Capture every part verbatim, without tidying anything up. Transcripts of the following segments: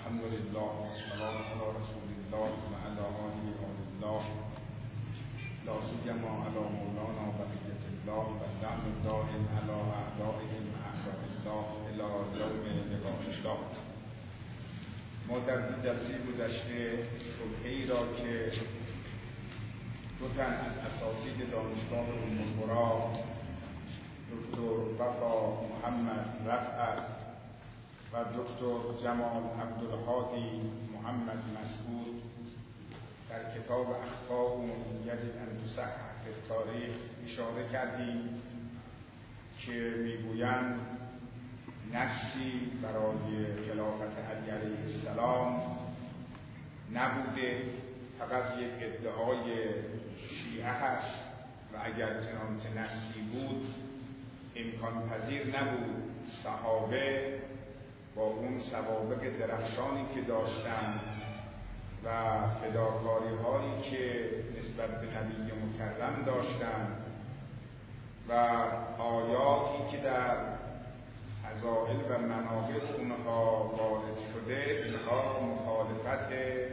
الحمد لله والسلام على رسول الله وعلى آله الله لا سيما على مولانا بقية الله واللعن الدائم على أعدائهم أعداء الله إلى يوم لقاء الله. ما در جلسه گذشته شبهه‌ای را که دو تن از اساتید دانشگاه ام القری دکتر وفا محمد رفعت و دکتر جمال عبدالهادی محمد مسعود در کتاب اخفاء یجب ان تصحح فی التاریخ اشاره کردیم که میگویند نصی برای خلافت علی علیه السلام نبوده، فقط یک ادعای شیعه هست و اگر چنانچه نصی بود امکان پذیر نبود صحابه با اون سوابق درخشانی که داشتند و فداکاری هایی که نسبت به نبی مکرم داشتند و آیاتی که در فضائل و مناقب اونها وارد شده اینها مخالفت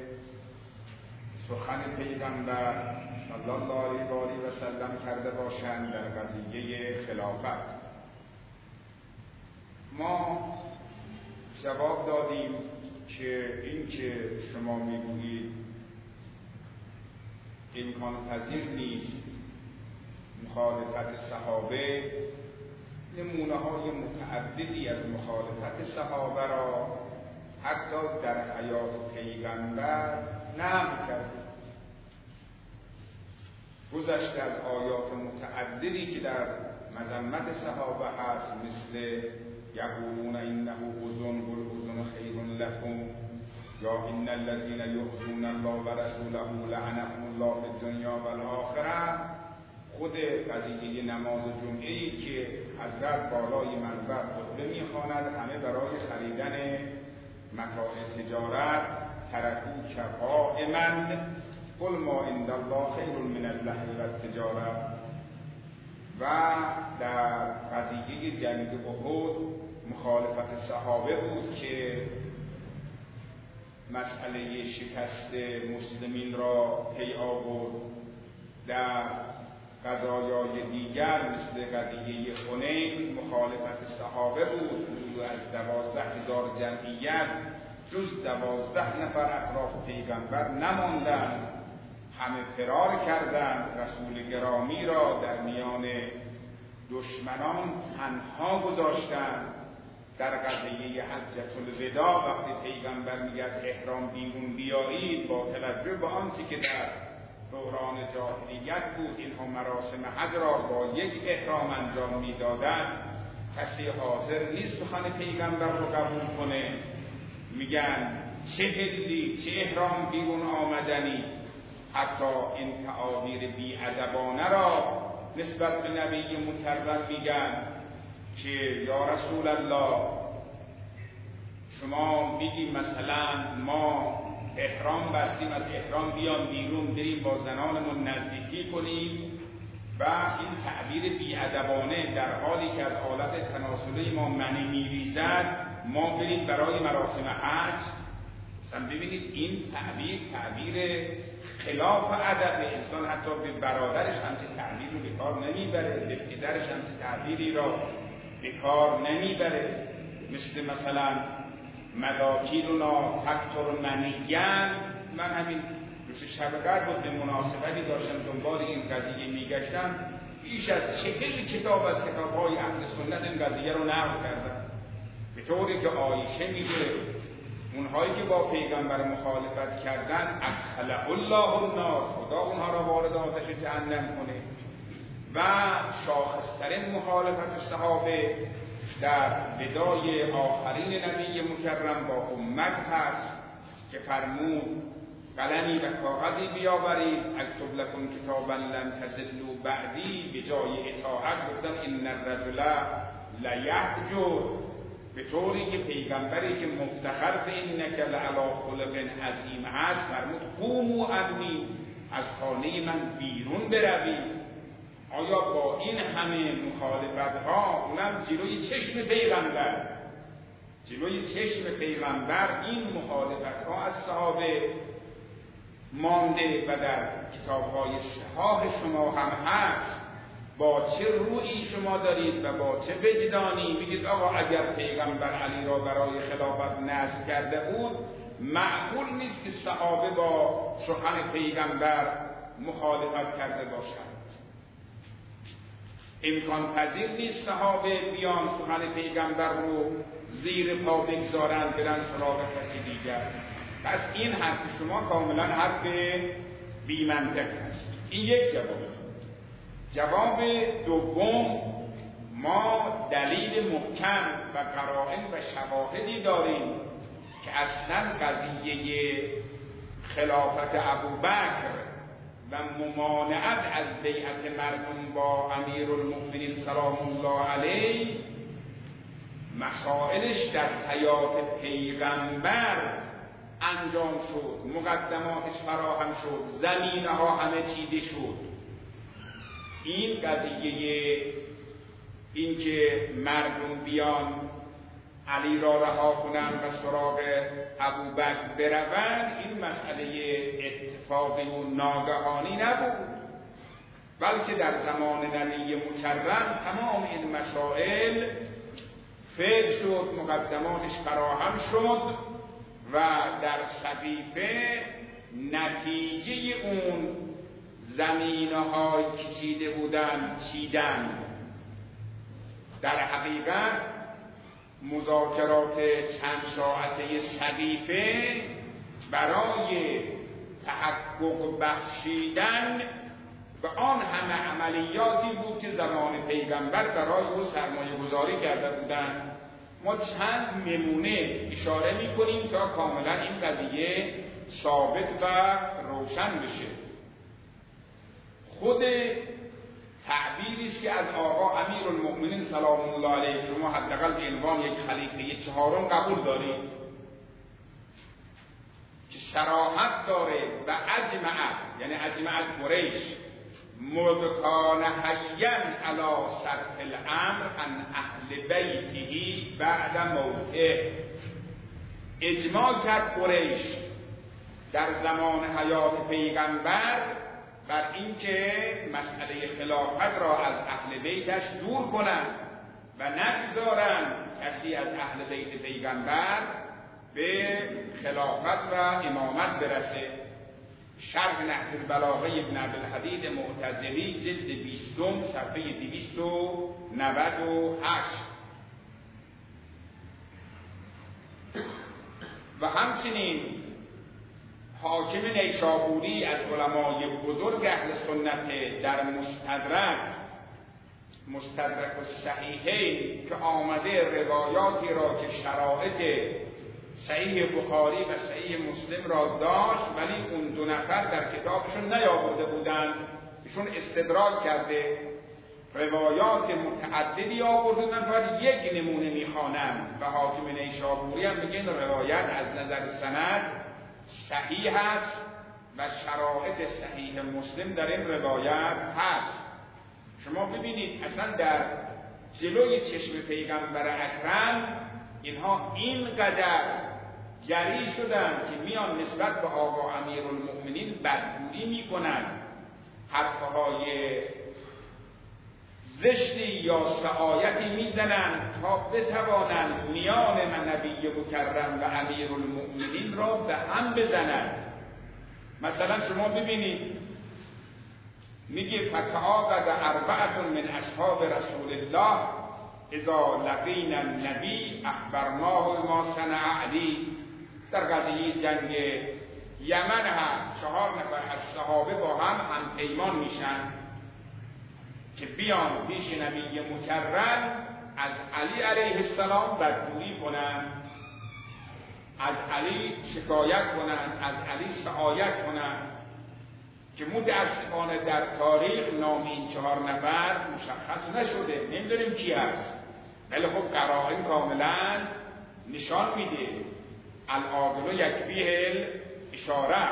سخن پیغمبر صلی الله علیه و سلم کرده باشند در قضیه خلافت. ما جواب دادیم که این که شما میگویید امکان پذیر نیست مخالفت صحابه، نمونه های متعددی از مخالفت صحابه را حتی در حیات پیغمبر نقل کردیم. گذشته از آیات متعددی که در مذمت صحابه هست، مثل یقولون انه اذن قل اذن خیر لكم یا ان الذين يؤذون الله ورسوله لعنهم الله في الدنيا والآخرة. خود قضیه نماز جمعه‌ای که حضرت بالای منبر خطبه می‌خواند همه برای خریدن متاع تجارت ترکوک قائما قل ما عند الله خیر من اللهو والتجاره. و در قضیه جنگ احد مخالفت صحابه بود که مسئله شکست مسلمین را پی آورد. در قضایای دیگر مثل قضیه حنین مخالفت صحابه بود. حدود از دوازده هزار جمعیت جز دوازده نفر اطراف پیغمبر نماندند، همه فرار کردند. رسول گرامی را در میان دشمنان تنها گذاشتند. در قضیه حجة الوداع وقتی پیغمبر میگه احرام بیرون بیایید، با توجه به آنچه که در دوران جاهلیت بود اینها مراسم حج را با یک احرام انجام میدادند، کسی حاضر نیست سخن پیغمبر رو قبول کنه. میگن چه هلی چه احرام بیرون آمدنی. حتی این تعابیر بی‌ادبانه را نسبت به نبی مکرم میگن که یا رسول الله شما میگی مثلا ما احرام بستیم، از احرام بیام بیرون بریم با زنانمون نزدیکی کنیم و این تعبیر بی‌ادبانه در حالی که از آلت تناسلی ما منی میریزد ما بریم برای مراسم حج. مثلا ببینید این تعبیر تعبیر خلاف ادب. انسان حتی به برادرش همچه تعبیر رو به کار نمیبره، به پدرش همچه تعبیری را به کار نمیبره. مثل مثلا مداکیرنا تکتر منیگن. من همین روز شب قدر بود به مناسبتی داشتم دنبال این قضیه میگشتم، بیش از چهل کتاب از کتاب‌های اهل سنت این قضیه رو نقل کردن، به طوری که عایشه میگه اونهایی که با پیغمبر مخالفت کردن ادخل الله النار، خدا اونها را وارد آتش جهنم کنه. و شاخصترین مخالفت صحابه در ودای آخرین نبی مکرم با امت هست که فرمود قلمی و کاغذی بیاورید اکتب لکم کتابا لن تضلوا بعدی. به جای اطاعت گفتن ان الرجل لیهجر، به طوری که پیغمبری که مفتخر به اینک لعلی خلق عظیم هست فرمود قوموا عنی، از خانه من بیرون بروید. آیا با این همه مخالفت ها اونم جلوی چشم پیغمبر جلوی چشم پیغمبر این مخالفت ها از صحابه مانده و در کتاب‌های صحاح شما هم هست. با چه رویی شما دارید و با چه وجدانی میگید آقا اگر پیغمبر علی را برای خلافت نصب کرده بود، معقول نیست که صحابه با سخن پیغمبر مخالفت کرده باشند. امکان پذیر نیست صحابه بیان سخن پیغمبر رو زیر پا بگذارند برن سراغ کسی دیگر. پس این حرف شما کاملا حرف بی منطق است. این یک جواب. جواب دوم، ما دلیل محکم و قرائن و شواهدی داریم که اصلا قضیه خلافت ابوبکر و ممانعت از بیعت مردم با امیرالمؤمنین سلام الله علیه مسائلش در حیات پیغمبر انجام شد، مقدماتش فراهم شد، زمینه ها همه چیده شد. این قضیه این که مردم بیان علی را رها کنند و سراغ ابوبکر بروند، این مسئله اتفاقی و ناگهانی نبود، بلکه در زمان نبی مکرم تمام این مسائل فعل شد، مقدماتش فراهم شد و در صحیفه نتیجه اون زمینه های که چیده بودن چیدن. در حقیقت مذاکرات چند ساعته صحیفه برای تحقق بخشیدن و آن همه عملیاتی بود که زمان پیغمبر برای او سرمایه گذاری کرده بودند. ما چند نمونه اشاره می کنیم تا کاملا این قضیه ثابت و روشن بشه. خود تعبیری است که از آقا امیرالمؤمنین سلام الله علیه شما حداقل به عنوان یک خلیفه چهارم قبول دارید که صراحت داره و اجمعت، یعنی اجمعت قریش مذکان حیا علی سطح الامر ان اهل بیته بعد موته. اجماع کرد قریش در زمان حیات پیغمبر بر اینکه مسئله خلافت را از اهل بیتش دور کنند و نگذارند کسی از اهل بیت پیغمبر به خلافت و امامت برسه. شرح نهج البلاغه ابن عبدالحدید معتزلی جلد بیستم صفحه دویست و نود و هشت. و همچنین حاکم نیشابوری از علمای بزرگ اهل سنت در مستدرک مستدرک الصحیحین که آمده روایاتی را که شرایط صحیح بخاری و صحیح مسلم را داشت ولی اون دو نفر در کتابشون نیاورده بودند، ایشون استدراک کرده روایات متعددی آوردن ولی یک نمونه میخوانم و حاکم نیشابوری هم میگن روایت از نظر سند صحیح است و شرایط صحیح مسلم در این روایت هست. شما ببینید اصلا در جلوی چشم پیغمبر اکرم اینها اینقدر جری شدن که میان نسبت به آقا امیرالمؤمنین بدگویی میکنن، حرفهای زشتی یا سعایتی میزنن تا بتوانند میان من نبی مکرم و امیرالمؤمنین را به هم بزنند. مثلا شما ببینید میگه فتعاقد اربعه من اصحاب رسول الله اذا لقینا النبی اخبرناه ما صنع علی. در قضیه جنگ یمن هم چهار نفر از صحابه با هم هم پیمان میشن که بیان پیش نبی مکرم از علی علیه السلام بدگویی کنن، از علی شکایت کنن، از علی سعایت کنن که متاسفانه در تاریخ نام این چهار نفر مشخص نشده، نمیدونیم کی هست، ولی خب قرائن کاملا نشان میده العاقل یکفیه الاشاره.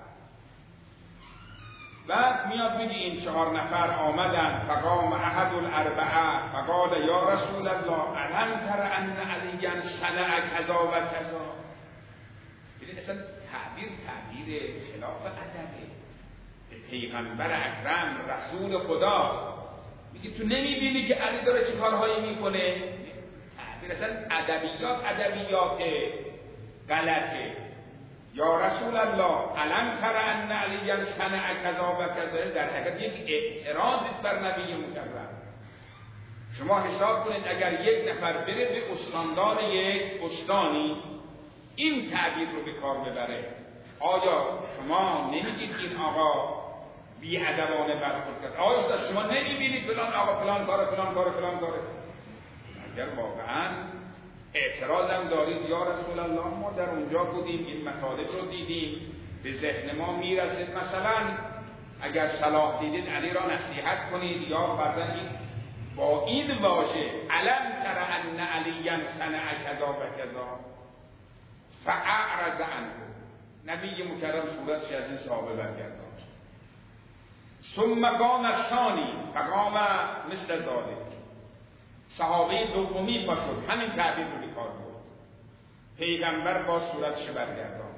بعد میاد میگه این چهار نفر آمدن فقام احد الاربعه فقال یا رسول الله الم تر ان علی صنع کذا و کذا. ببین اصلا تعبیر تعبیر خلاف ادبه. پیغمبر اکرم رسول خدا میگه تو نمیبینی که علی داره چه کارهایی میکنه؟ تعبیر اصلا ادبیات ادبیات غلطه. یا رسول الله علم تر ان علی صنع کذا و کذا، در حقیقت یک اعتراض است بر نبی مکرم. شما حساب کنید اگر یک نفر بره به استاندار یک استانی این تعبیر رو به کار ببره، آیا شما نمیگید این آقا بی‌ادبانه برخورد کرد؟ آیا شما نمیبینید فلان آقا فلان کار فلان کار فلان کار؟ اگر واقعا اعتراضم دارید یا رسول الله ما در اونجا بودیم این مطالب رو دیدیم به ذهن ما میرسید، مثلا اگر صلاح دیدید علی را نصیحت کنید، یا فرضاً این با این واژه علم تر ان علی صنع کذا و کذا فاعرض عنه، نبی مکرم صورتش از این صحابه برگرداند. ثم قام الثانی فقام مثل ذلك، صحابه دومی پا شد همین تعبیر رو به کار برد، پیغمبر با صورتش برگرداند.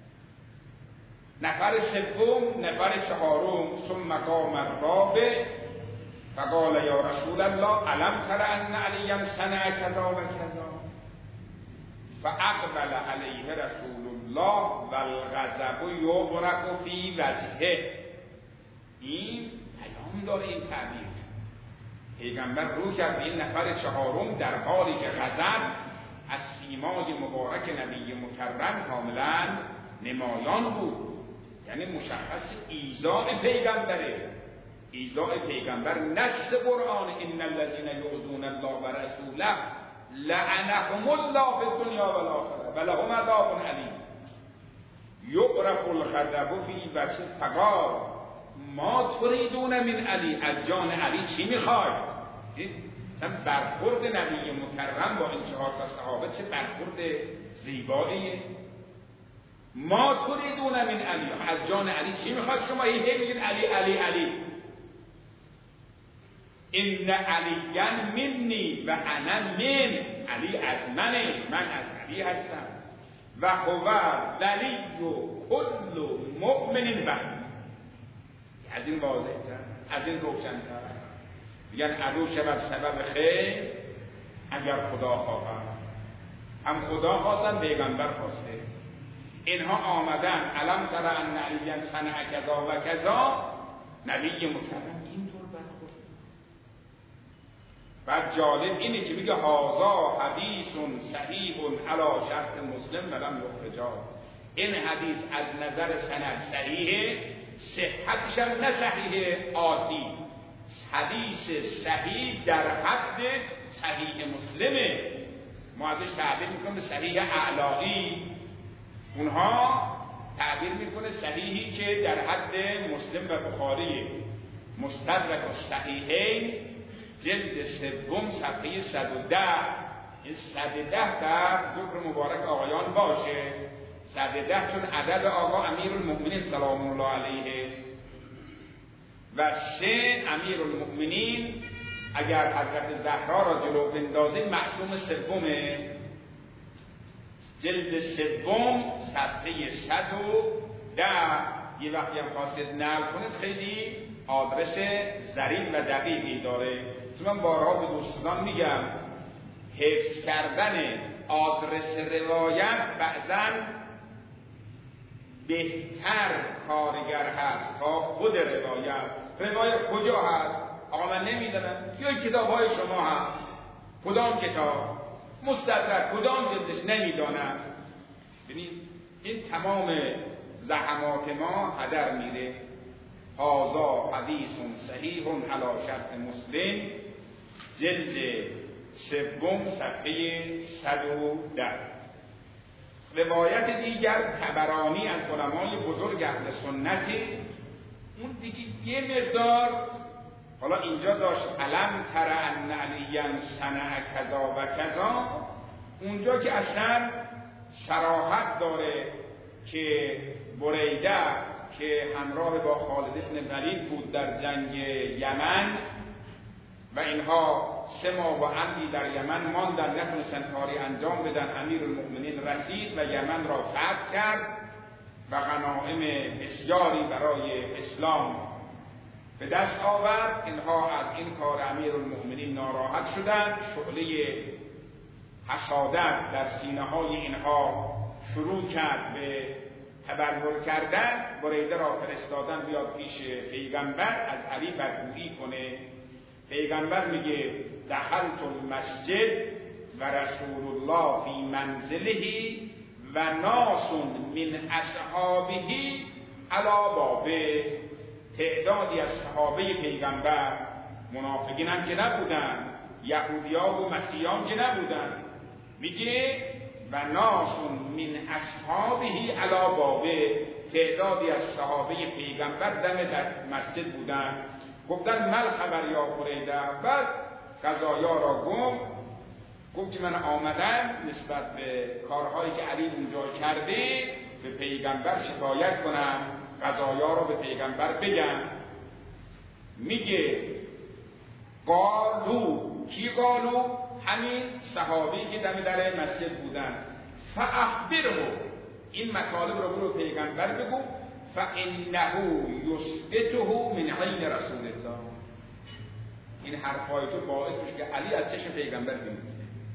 نفر سوم نفر چهارم ثم قام الرابع فقال یا رسول الله علم تر ان علی صنع کذا و کذا فاقبل علیه رسول الله والغضب یغرق فی وجهه. این پیام داره این تعبیر. پیغمبر رو کرد به این نفر چهارم در حالی که غضب از سیمای مبارک نبی مکرم کاملا نمایان بود، یعنی مشخص ایذاء پیغمبره. ایذاء پیغمبر نص قرآن ان الذين يؤذون الله ورسوله لعنهم الله في الدنيا والآخرة ولهم عذاب علیم. یغرق الغضب فی وجه فقال ما تريدون من علی، از جان علی چی میخواید؟ مثلا برخورد نبی مکرم با این چهار تا صحابه چه برخورد زیباییه. ما تريدون من علی، از جان علی چی میخواید شما؟ هی میگید علی علی علی. ان علیاً منی و انا من، علی از منه من از علی هستم. و هو ولی کل مؤمن به، از این واضح تر از این روشن تر. میگن عدو شود سبب خیر اگر خدا خواهد، هم خدا خواستن پیغمبر خواسته. اینها آمدن علم تر ان علی صنع کذا و کذا، نبی مکرم اینطور برخورد. بعد جالب اینه که میگه هذا حدیث صحیح علی شرط مسلم ولم یخرجا. این حدیث از نظر سند صحیحه، صحتش هم نه صحیح عادی، حدیث صحیح در حد صحیح مسلمه. ما ازش تعبیر میکنیم به صحیح اعلایی، اونها تعبیر میکنه صحیحی که در حد مسلم و بخاری. مستدرک الصحیحین جلد سوم صفحه صد و ده، این صد و ده در ذکر مبارک آقایان باشه. صد و ده چون عدد آقا امیرالمؤمنین سلام الله علیه، و سه امیرالمؤمنین اگر حضرت زهرا را جلو بندازیم معصوم سومه. جلد سوم صفحه صد و ده. یه وقتی هم خواستید نقل کنید خیلی آدرس ظریف و دقیقی داره. تو من بارها به دوستان میگم حفظ کردن آدرس روایت بعضاً بهتر کارگر هست تا خود روایت. روایت کجا هست؟ آقا من نمیدونم. یا کتاب های شما هست، کدام کتاب مستدرک کدام جلدش نمیدانم. ببینید این تمام زحمات ما هدر میره. هذا حدیث صحیح علی شرط مسلم جلد سوم صفحه صد و ده. روایت دیگر طبرانی از علمای بزرگ اهل سنتی، اون دیگه یه مقدار حالا اینجا داشت علم تر ان علی صنع کذا و کذا، اونجا که اصلا صراحت داره که بریده که همراه با خالد بن ولید بود در جنگ یمن و اینها سه ماه و اندی در یمن ماندن، نتونستن کاری انجام بدن. امیرالمؤمنین رسید و یمن را فتح کرد و غنایم بسیاری برای اسلام به دست آورد. اینها از این کار امیرالمؤمنین ناراحت شدند. شعله حسادت در سینه های اینها شروع کرد به تبلور کردن. بریده را فرستادن بیاد پیش پیغمبر از علی بدگویی کنه. پیغمبر میگه دخلت المسجد و رسول الله فی منزله و ناس من اصحابه علی بابه. تعدادی از صحابه پیغمبر، منافقین هم که نبودن، یهودیان و مسیحیان که نبودن، میگه و ناس من اصحابه علی بابه. تعدادی از صحابه پیغمبر دم در مسجد بودن. گفتن مل خبر یا بریده. بعد قضایا را گفت گفت که من آمدم نسبت به کارهایی که علی اونجا کرده به پیغمبر شکایت کنم، قضایا را به پیغمبر بگم. میگه قالو، کی قالو؟ همین صحابی که دم در مسجد بودن. فاخبره، این مطالب را برو پیغمبر بگو. فانه یثبته من عین رسول الله. این حرفای تو باعث میشه که علی از چشم پیغمبر بیفته.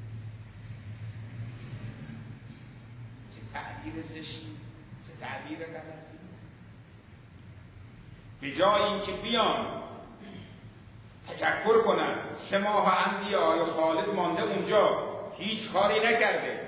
چه تعبیر زشتی، چه تعبیر غلطی. به جای اینکه بیان تشکر کنن، سه ماه اندی آیا خالد مانده اونجا هیچ کاری نکرده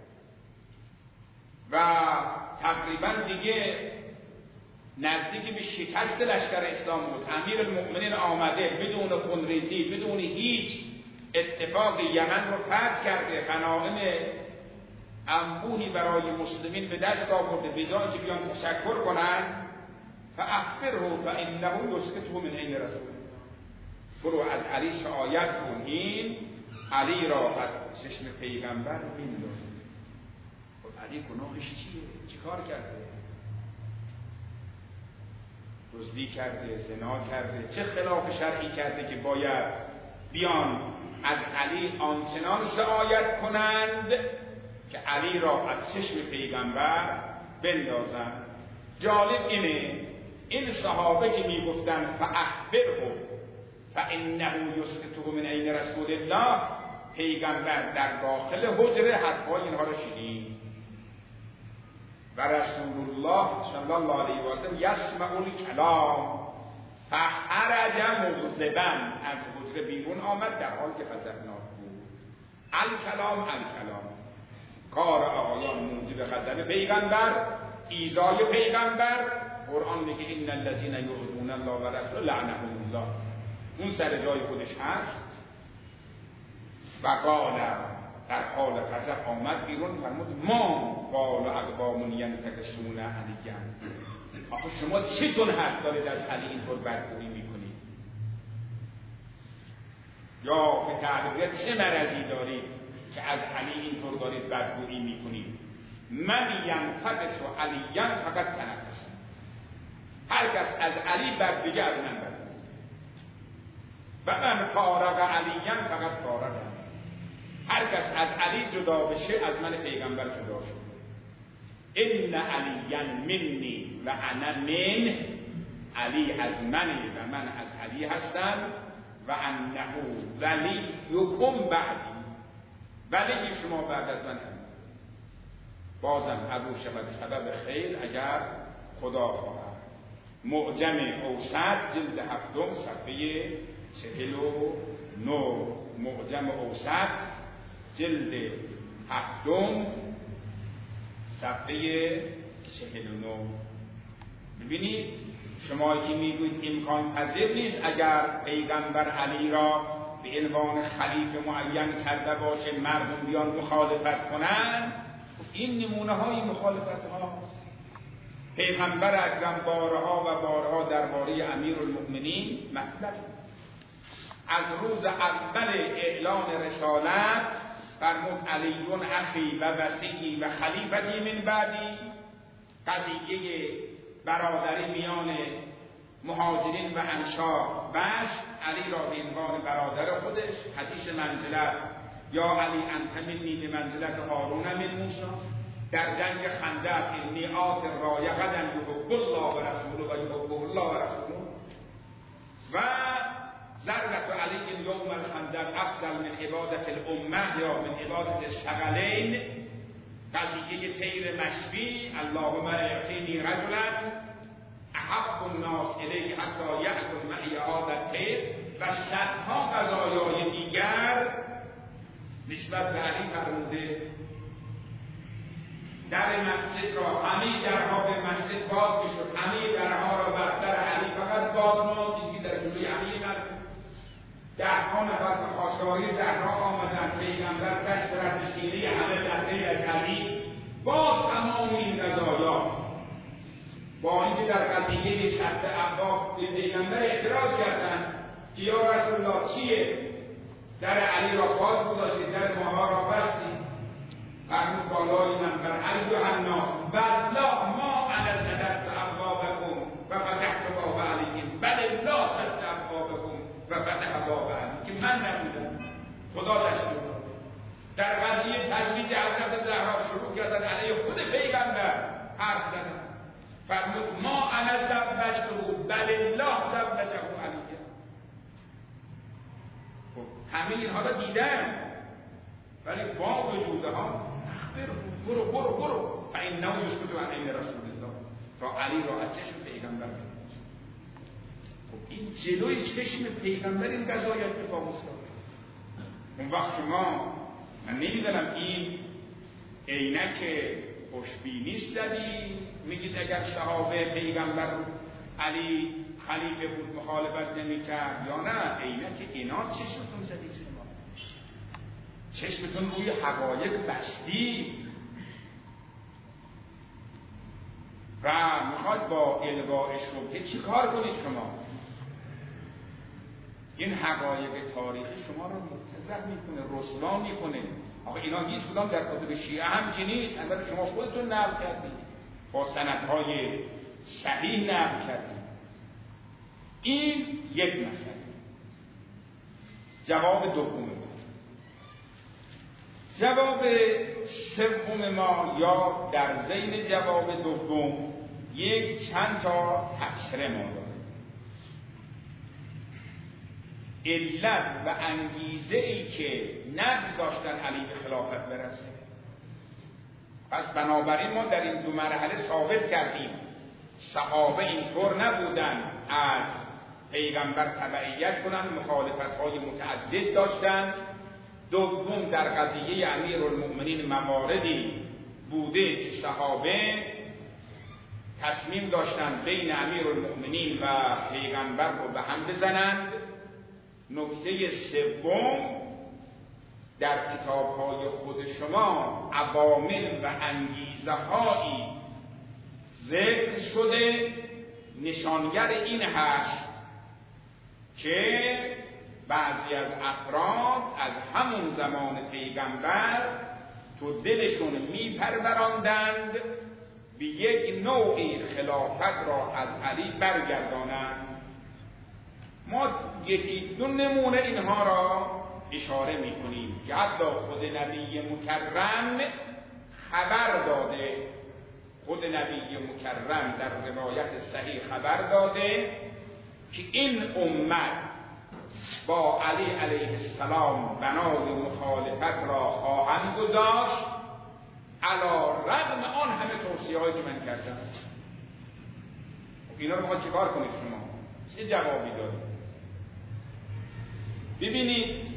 و تقریبا دیگه نزدیکی به شکست لشکر اسلام بود. امیرالمؤمنین آمده بدون خونریزی، بدون هیچ اتفاق یمن رو فتح کرده، غنایم انبوهی برای مسلمین به دست آورده. به جای اینکه بیان تشکر کنن، فاخبره فانه یثبته من عین رسول الله. برو از علی شکایت کن، این علی را از چشم پیغمبر میندازه. خب علی گناهش چیه؟ چی کار کرده؟ دزدی کرده، زنا کرده، چه خلاف شرعی کرده که باید بیان از علی آنچنان شکایت کنند که علی را از چشم پیغمبر بندازند؟ جالب اینه این صحابه که میگفتن فاخبره فانه یثبته من عین رسول الله، پیغمبر در داخل حجره حرفای اینها را شنید و رسول الله صلی الله علیه و سلم یسمع الکلام فخرج مغضبا. از حجره بیرون آمد در حالی که غضبناک بود. الکلام الکلام، کار آقایان موجب غضب پیغمبر، ایذای پیغمبر. قرآن میگه ان الذين یؤذون الله و رسوله لعنهم الله. اون سر جای خودش هست. و قال، در حال غضب آمد بیرون فرمود ما قال اقوام ینتقصون علیه. آخه شما چطور حق دارید از علی اینطور بدگویی میکنید؟ یا به تعبیر چه مرضی دارید که از علی اینطور دارید بدگویی میکنید؟ من ینتقص علیه فقط تنقص. هر کس از علی بد بگه از من بد. و من فارق علیه فقط فارق. هر کس از علی جدا بشه از من پیغمبر جدا شد. ان علیاً منی و انا من، علی از منی و من از علی هستم. و انه ولیکم بعدی، ولی شما بعد از من هم. بازم ابو شود سبب خیر اگر خدا خواهد. معجم اوسط جلد هفتم صفحه چهل و نو. معجم اوسط جلد هفتم صفحه چهل و نو. ببینید شما که میگوید امکان پذیر نیست اگر پیغمبر علی را به عنوان خلیفه معین کرده باشه مردم بیان مخالفت کنند. این نمونه های مخالفت ها. پیغمبر اکرم بارها و بارها درباره امیرالمؤمنین مطلب از روز اول اعلان رسالت فرمود علیون اخی و وصی و خلیفتی من بعدی. قضیه برادری میان مهاجرین و انصار بش علی را به عنوان برادر خودش حدیث منزلت یا علی انت منی به منزلت هارون من موسی، در جنگ خندق انی آت رایه قدم یحب الله و رسوله و یحبه الله و رسوله و ضربت علی یوم الخندق افضل من عبادت الامه یا من عبادت الثقلین، قضیه طیر مشوی اللهم اعطینی رجلا احب الناس الیه حتی یأکل معی هذا الطیر و صدها قضایای دیگر نسبت به علی فرموده در مسجد را همه درها به مسجد باز میشد، همه درها را بر در علی فقط باز ماند، دیگه در جلوی علی نبود. درها نفر به خواستگاری زهرا آمدند، پیغمبر دست رد سینه همه زهره از علی باز تمام این قضایا، با اینکه در قضیه شرط عباس به پیغمبر اعتراض کردند که یا رسول الله چیه؟ در علی را باز گذاشتید، در ماها را بستید. فرمود بالای منبر ایها الناس بلا ما انا صددت ابوابکم و فتحت باب علیکم بل الله صد ابوابکم و فتح باب علی، که من نبودم، خدا تشریف داد. در قضیه تزویج حضرت زهرا شروع کردن علیه خود پیغمبر حرف زدن، فرمود ما انا زوجته بل الله زوجه علی. همه اینها را دیدن، ولی با وجود ها برو برو برو فإنه یسکت عن عین رسول الله، تا علی را از چشم پیغمبر بگیرد. خب این جلوی چشم پیغمبر این قضایی اتفاق افتاد. اون وقت شما، من نمیدونم این عینک خوشبینی زدی میگید اگر صحابه پیغمبر علی خلیفه بود مخالفت نمیکرد، یا نه عینک اینات چشمتون زدید شما، چشمتون روی حقایق بستی و میخواد با الغاء شبهه چی کار کنید شما؟ این حقایق تاریخی شما رو مستضعف میکنه، رسوا میکنه. آقا اینا هیچ کدام در کتب شیعه هم که نیست، البته شما خودتون نقل کردید، با سندهای صحیح نقل کردید. این یک مسئله. جواب دوم، جواب سوم ما یا در ذیل جواب دوم یک چند تا تفسیر ما داره. علت و انگیزه ای که نگذاشتن علی به خلافت برسه. پس بنابراین ما در این دو مرحله ثابت کردیم صحابه اینطور نبودن از پیغمبر تبعیت کنند، مخالفت‌های متعدد داشتند. دوم در قضیه امیرالمؤمنین مواردی بوده که صحابه تصمیم داشتند بین امیرالمؤمنین و پیغمبر رو به هم بزنند. نکته سوم در کتاب‌های خود شما عوامل و انگیزه‌هایی ذکر شده نشانگر این هست که بعضی از افراد از همون زمان پیغمبر تو دلشون میپروراندند به یک نوعی خلافت را از علی برگردانند. ما یکی دو نمونه اینها را اشاره میکنیم که حتی خود نبی مکرم خبر داده، خود نبی مکرم در روایت صحیح خبر داده که این امت با علی علیه السلام بنای مخالفت را خواهند گذاشت علی رغم آن همه توصیه هایی که من کردم. اینا رو باید چیکار کنید شما؟ چه جوابی دارید؟ ببینید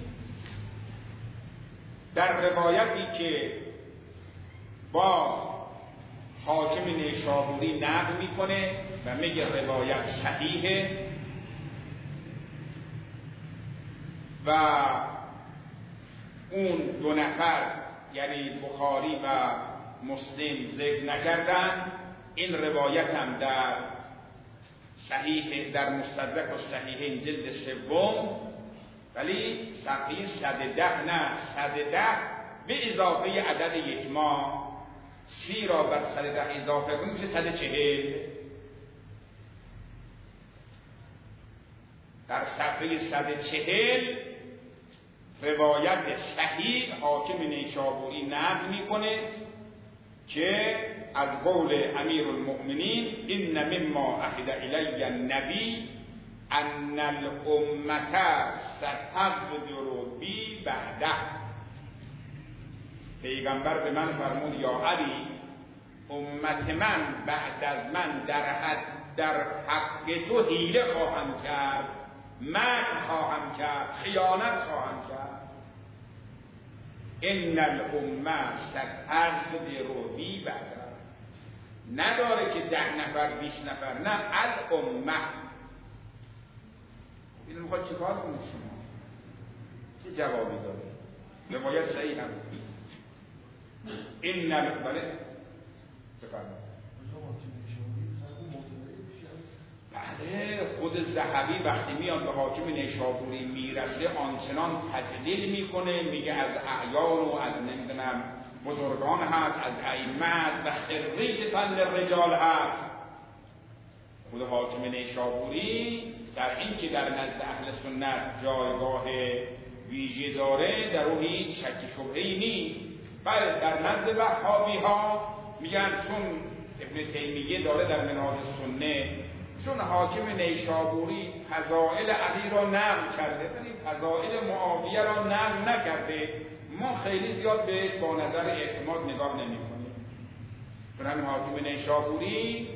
در روایتی که با حاکم نیشابوری نقل میکنه و میگه روایت صحیحه و اون دو نفر یعنی بخاری و مسلم ذکر نکردن، این روایت هم در صحیح در مستدرک و صحیحین جلد سوم، ولی صفحه صد و ده نه صد و ده به اضافه عدد یک ماه سی را بر صد و ده اضافه کنیم میشه صد و چهل. در صفحه صد و چهل روایت صحیح حاکم نیشابوری نقل میکنه که از قول امیر المؤمنین ان مما عهد الی النبی ان الامه ستغدر بی بعده. پیغمبر به من فرمود یا علی، امت من بعد از من در حد در حق تو حیله خواهم کرد، مکر خواهم کرد، خیانت خواهم کرد. ان الامه ستغدر بی بعده، نداره که ده نفر بیست نفر، نه الامه. اینو میخواد چیکار کنید شما؟ چه جوابی داره؟ روایت صحیح هم این نمی بله بفرمایید. بله خود ذهبی وقتی میاد به حاکم نیشابوری میرسه آنچنان تجلیل میکنه، میگه از اعیان و از نمیدونم بزرگان هست، از ائمه هست و خریج فن رجال هست. خود حاکم نیشابوری در این که در نزد اهل سنت جایگاه ویژه داره در اون هیچ شک شبهه‌ای نیست. بله در نزد وهابی ها میگن چون ابن تیمیه داره در منهاج السنه، چون حاکم نیشابوری فضائل علی را نقل کرده ولی فضائل معاویه را نقل نکرده، ما خیلی زیاد بهش با نظر اعتماد نگاه نمی‌کنیم. چون همین حاکم نیشابوری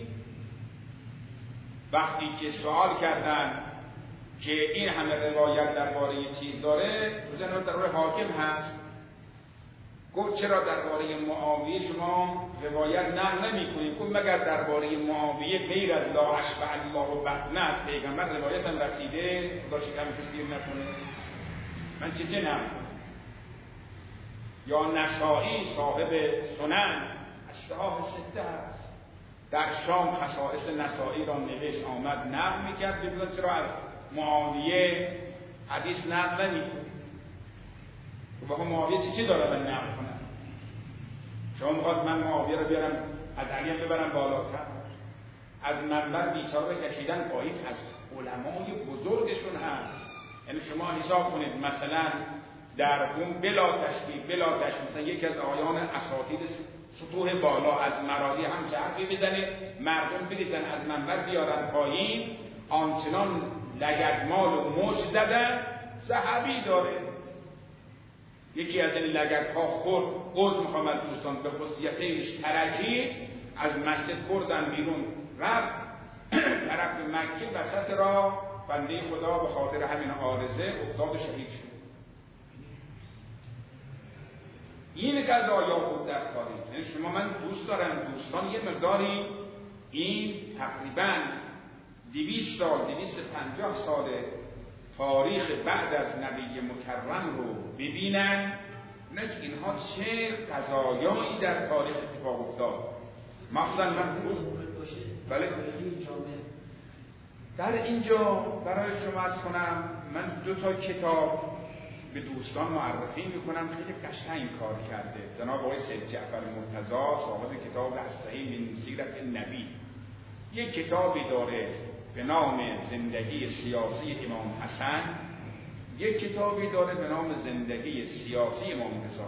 وقتی که سوال کردن که این همه روایت درباره چیز داره، بزنید در روی حاکم هست، گفت چرا درباره معاویه شما روایت نقل نمی‌کنید؟ گفت مگر درباره معاویه غیر از لا اشبه الله بطن است پیغمبر روایت هم رسیده؟ خدا شکم کسی نکنه من چه چه نقل کنم؟ یا نسائی صاحب سنن اشتهاه سته است، در شام خصائص نسائی را نوشت آمد نقل میکرد، ببینید چرا از معاویه حدیث نقل نمی‌کنه؟ بابا معاویه چی چی داره من نقل کنم؟ شما میخواد من معاویه رو بیارم از علیم ببرم بالاتر؟ از منبر بیچاره کشیدن پایین از علمای بزرگشون هست. یعنی شما حساب کنید مثلا در اون بلا تشبیه بلا تشبیه مثلا یکی از آیان اساطیر سطوح بالا از مرادی هم چه حرفی بزنه، مردم بریزن از منبر بیارن پایین، آنچنان لگدمال و مش زدن. صحابی داره یکی از این لگد ها خورد، عذر میخوام از دوستان، به خصوصیتش ترکی از مسجد بردن بیرون، رفت طرف مکه، وسط را بنده خدا به خاطر همین عارضه افتاد و شهید شد. این قضایا بود در تاریخ. یعنی شما من دوست دارم دوستان یه مقداری این تقریبا دویست سال دویست و پنجاه سال تاریخ بعد از نبی مکرم رو ببینن، نه که اینها چه قضایایی در تاریخ اتفاق افتاد. مثلا من بله در اینجا برای شما عرض کنم، من دو تا کتاب به دوستان معرفی میکنم خیلی قشنگ کار کرده. جناب آقای سید جعفر مرتضی صاحب کتاب الصحیح من سیرت النبی یک کتابی داره به نام زندگی سیاسی امام حسن، یک کتابی داره به نام زندگی سیاسی امام رضا،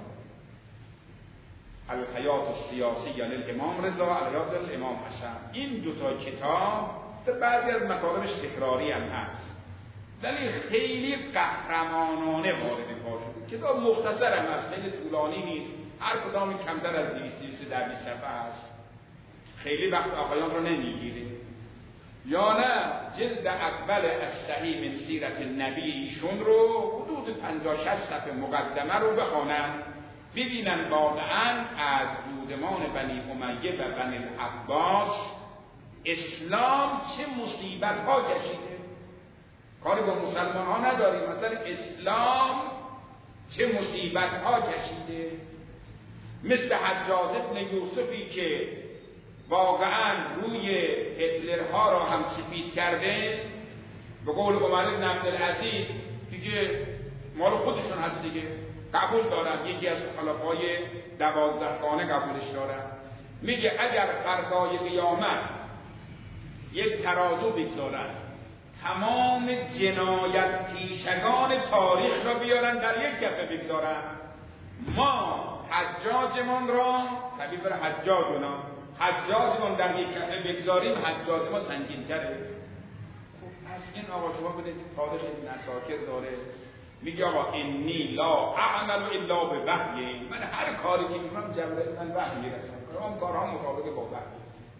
الحیات السیاسی یعنی الامام رضا، الحیات الامام حسن. این دوتا کتاب در بعضی از مطالبش تکراری هم هست ولی خیلی قهرمانانه وارد کار شده. کتاب مختصر هم هست، خیلی طولانی نیست، هر کدام کمتر از دویست تا دویست صفحه هست، خیلی وقت آقایان رو نمیگیره. یا نه جلد اول از صحیح من سیرت النبی ایشون رو حدود پنجاه شصت صفحه مقدمه رو بخونن، ببینن واقعا از دودمان بنی امیه و بنی العباس اسلام چه مصیبت ها کشیده. کاری با مسلمان ها نداریم، مثلا اسلام چه مصیبت ها کشیده. مثل حجاج ابن یوسفی که واقعا روی هتلرها را هم سفید کرده، به قول عمر بن عبدالعزیز دیگه مال خودشون هست دیگه، قبول دارن، یکی از خلفای دوازدهگانه قبولش دارن. میگه اگر فردای قیامت یک ترازو بگذارن، تمام جنایت پیشگان تاریخ را بیارن در یک کفه بگذارن. ما حجاجمان را تبیل بر حجاجنا حجاجمان در یک کفه بگذاریم، حجاج ما سنگین‌تره. خب پس این آقا شما بدید تاریخ این اساکر داره میگه آقا انی لا اعمل الا به وحی، من هر کاری که میکنم جبرئیل من وحی میرسم کنم، کارها مطابق با وحی.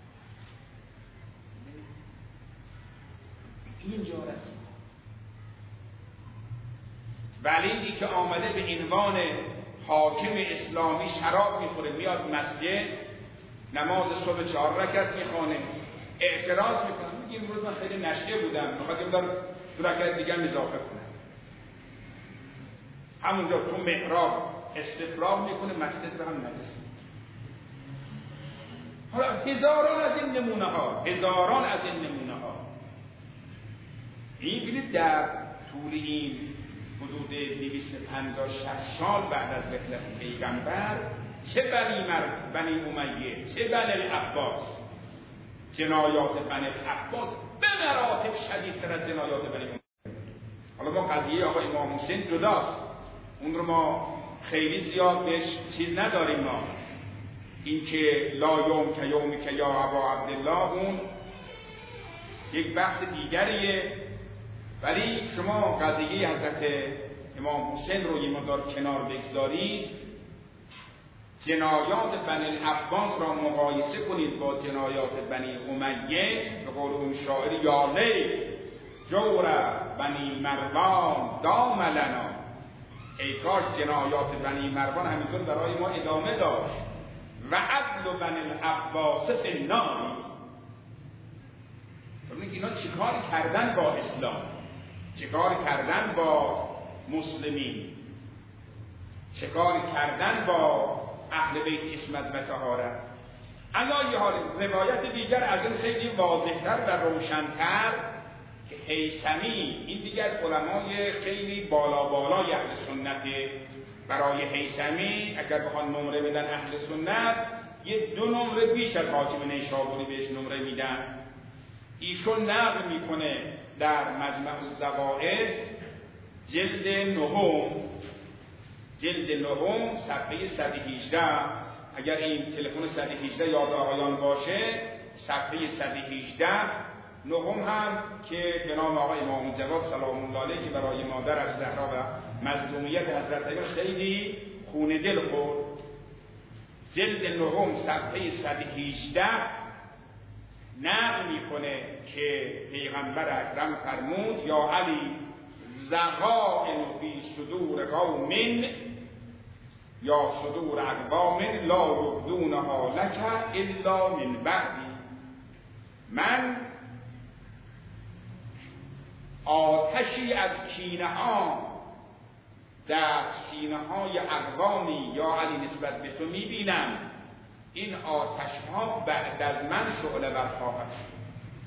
اینجا رسید ولیدی که آمده به عنوان حاکم اسلامی شراب میخوره، میاد مسجد نماز صبح چهار رکعت میخوانه، اعتراض میکنه، میگه امروز من خیلی نشئه بودم، میخواد این دار دو رکعت دیگه اضافه کنم. همونجا تو محراب استفراغ میکنه، مسجد رو هم نجس. حالا هزاران از این نمونه ها، هزاران از این نمونه ها. این بینید در طول این حدود دویست و پنجاه شصت سال بعد از رحلت پیغمبر چه بنی مر بنی امیه، چه بنی عباس، جنایات بنی عباس به مراتب شدیدتر از جنایات بنی امیه. حالا ما قضیه آقای امام حسین جداست، اون رو ما خیلی زیاد بهش چیز نداریم. ما این که لا یوم که یومی که یا ابا عبدالله اون یک بحث دیگریه، ولی شما قضیه حضرت امام حسین رو یه مقدار کنار بگذارید، جنایات بنی العباس را مقایسه کنید با جنایات بنی امیه، به قول اون شاعر یا لیت جور بنی مروان دام لنا، ای کاش جنایات بنی مروان همینطور برای ما ادامه داشت. و عدل بنی العباس فی النار. ببینید اینا چیکار کردن با اسلام، چیکار کردن با مسلمین، چیکار کردن با اهل بیت عصمت و طهارت. اما یه حال روایت دیگر از این خیلی واضح‌تر و روشن‌تر که هیثمی، این دیگر از علمای خیلی بالا بالای اهل سنت، برای هیثمی اگر بخوان نمره بدن اهل سنت یه دو نمره بیش از حاکم نیشابوری بهش نمره میدن. ایشون نقل میکنه در مجمع الزوائد جلد نهم، جلد نهم صفحه صد و هجده، اگر این تلفن صد و هجده یاد آقایان باشه، صفحه صد و هجده نهم هم که به نام آقای امام جواد سلام الله علیه که برای مادر از زهرا و مظلومیت حضرت علی خیلی خون دل خورد، جلد نهم صفحه صد و هجده نقل میکنه که پیغمبر اکرم فرمود یا علی زغائن فی صدور قوم یا صدور اقوام لا یبدونها لک الا من بعدی. من آتشی از کینه ها در سینه های اقوامی یا علی نسبت به تو میبینم، این آتش ها بعد از من شعله برخواهد شد.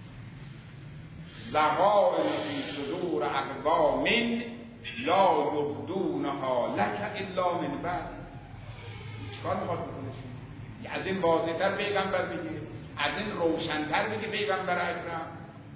زغائن فی صدور اقوام لا یبدونها لک الا من بعد. چیکار میخواد بکنه؟ از این واضح‌تر پیغمبر بگه، از این روشن‌تر بگه پیغمبر اکرم.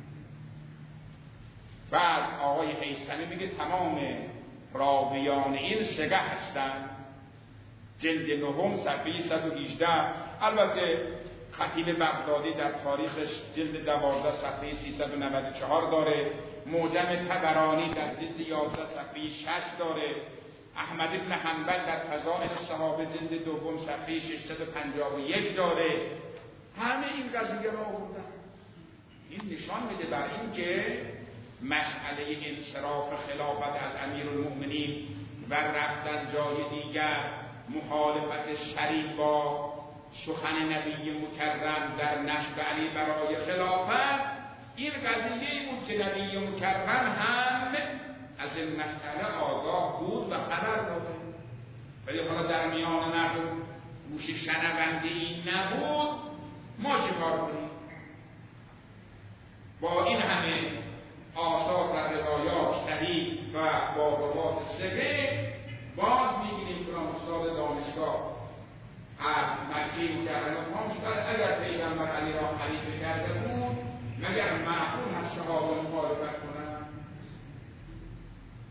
بعد آقای هیثمی میگه تمام راویان این سگه هستند. جلد نهم صفحه صد و هجده. البته خطیب بغدادی در تاریخش جلد دوازده صفحه سیصد و نود و چهار داره، معجم طبرانی در جلد یازده صفحه شش داره، احمد بن حنبل در فضائل صحابه جلد دوم صفحه ششصد و پنجاه و یک داره. همه این قضیه را آوردن. این نشان میده بر این که مسئله انصراف خلافت از امیرالمؤمنین و رفتن جای دیگر، مخالفت شریف با سخن نبی مکرم در نشب علی برای خلافت، این قضیه بود که نبی مکرم هم از این مسئله آگاه بود و خبر داده، ولی حالا در میان مردم گوش شنونده این نبود. ما چه کار کنیم؟ با این همه آثار و روایات صحیح و با روایات صحیح باز می‌بینیم که استاد دانشگاه از مکه مکرمه پامشتر اگر پیغمبر علی را خلیفه کرده بود مگر معقول هست صحابه مخالفت کنند؟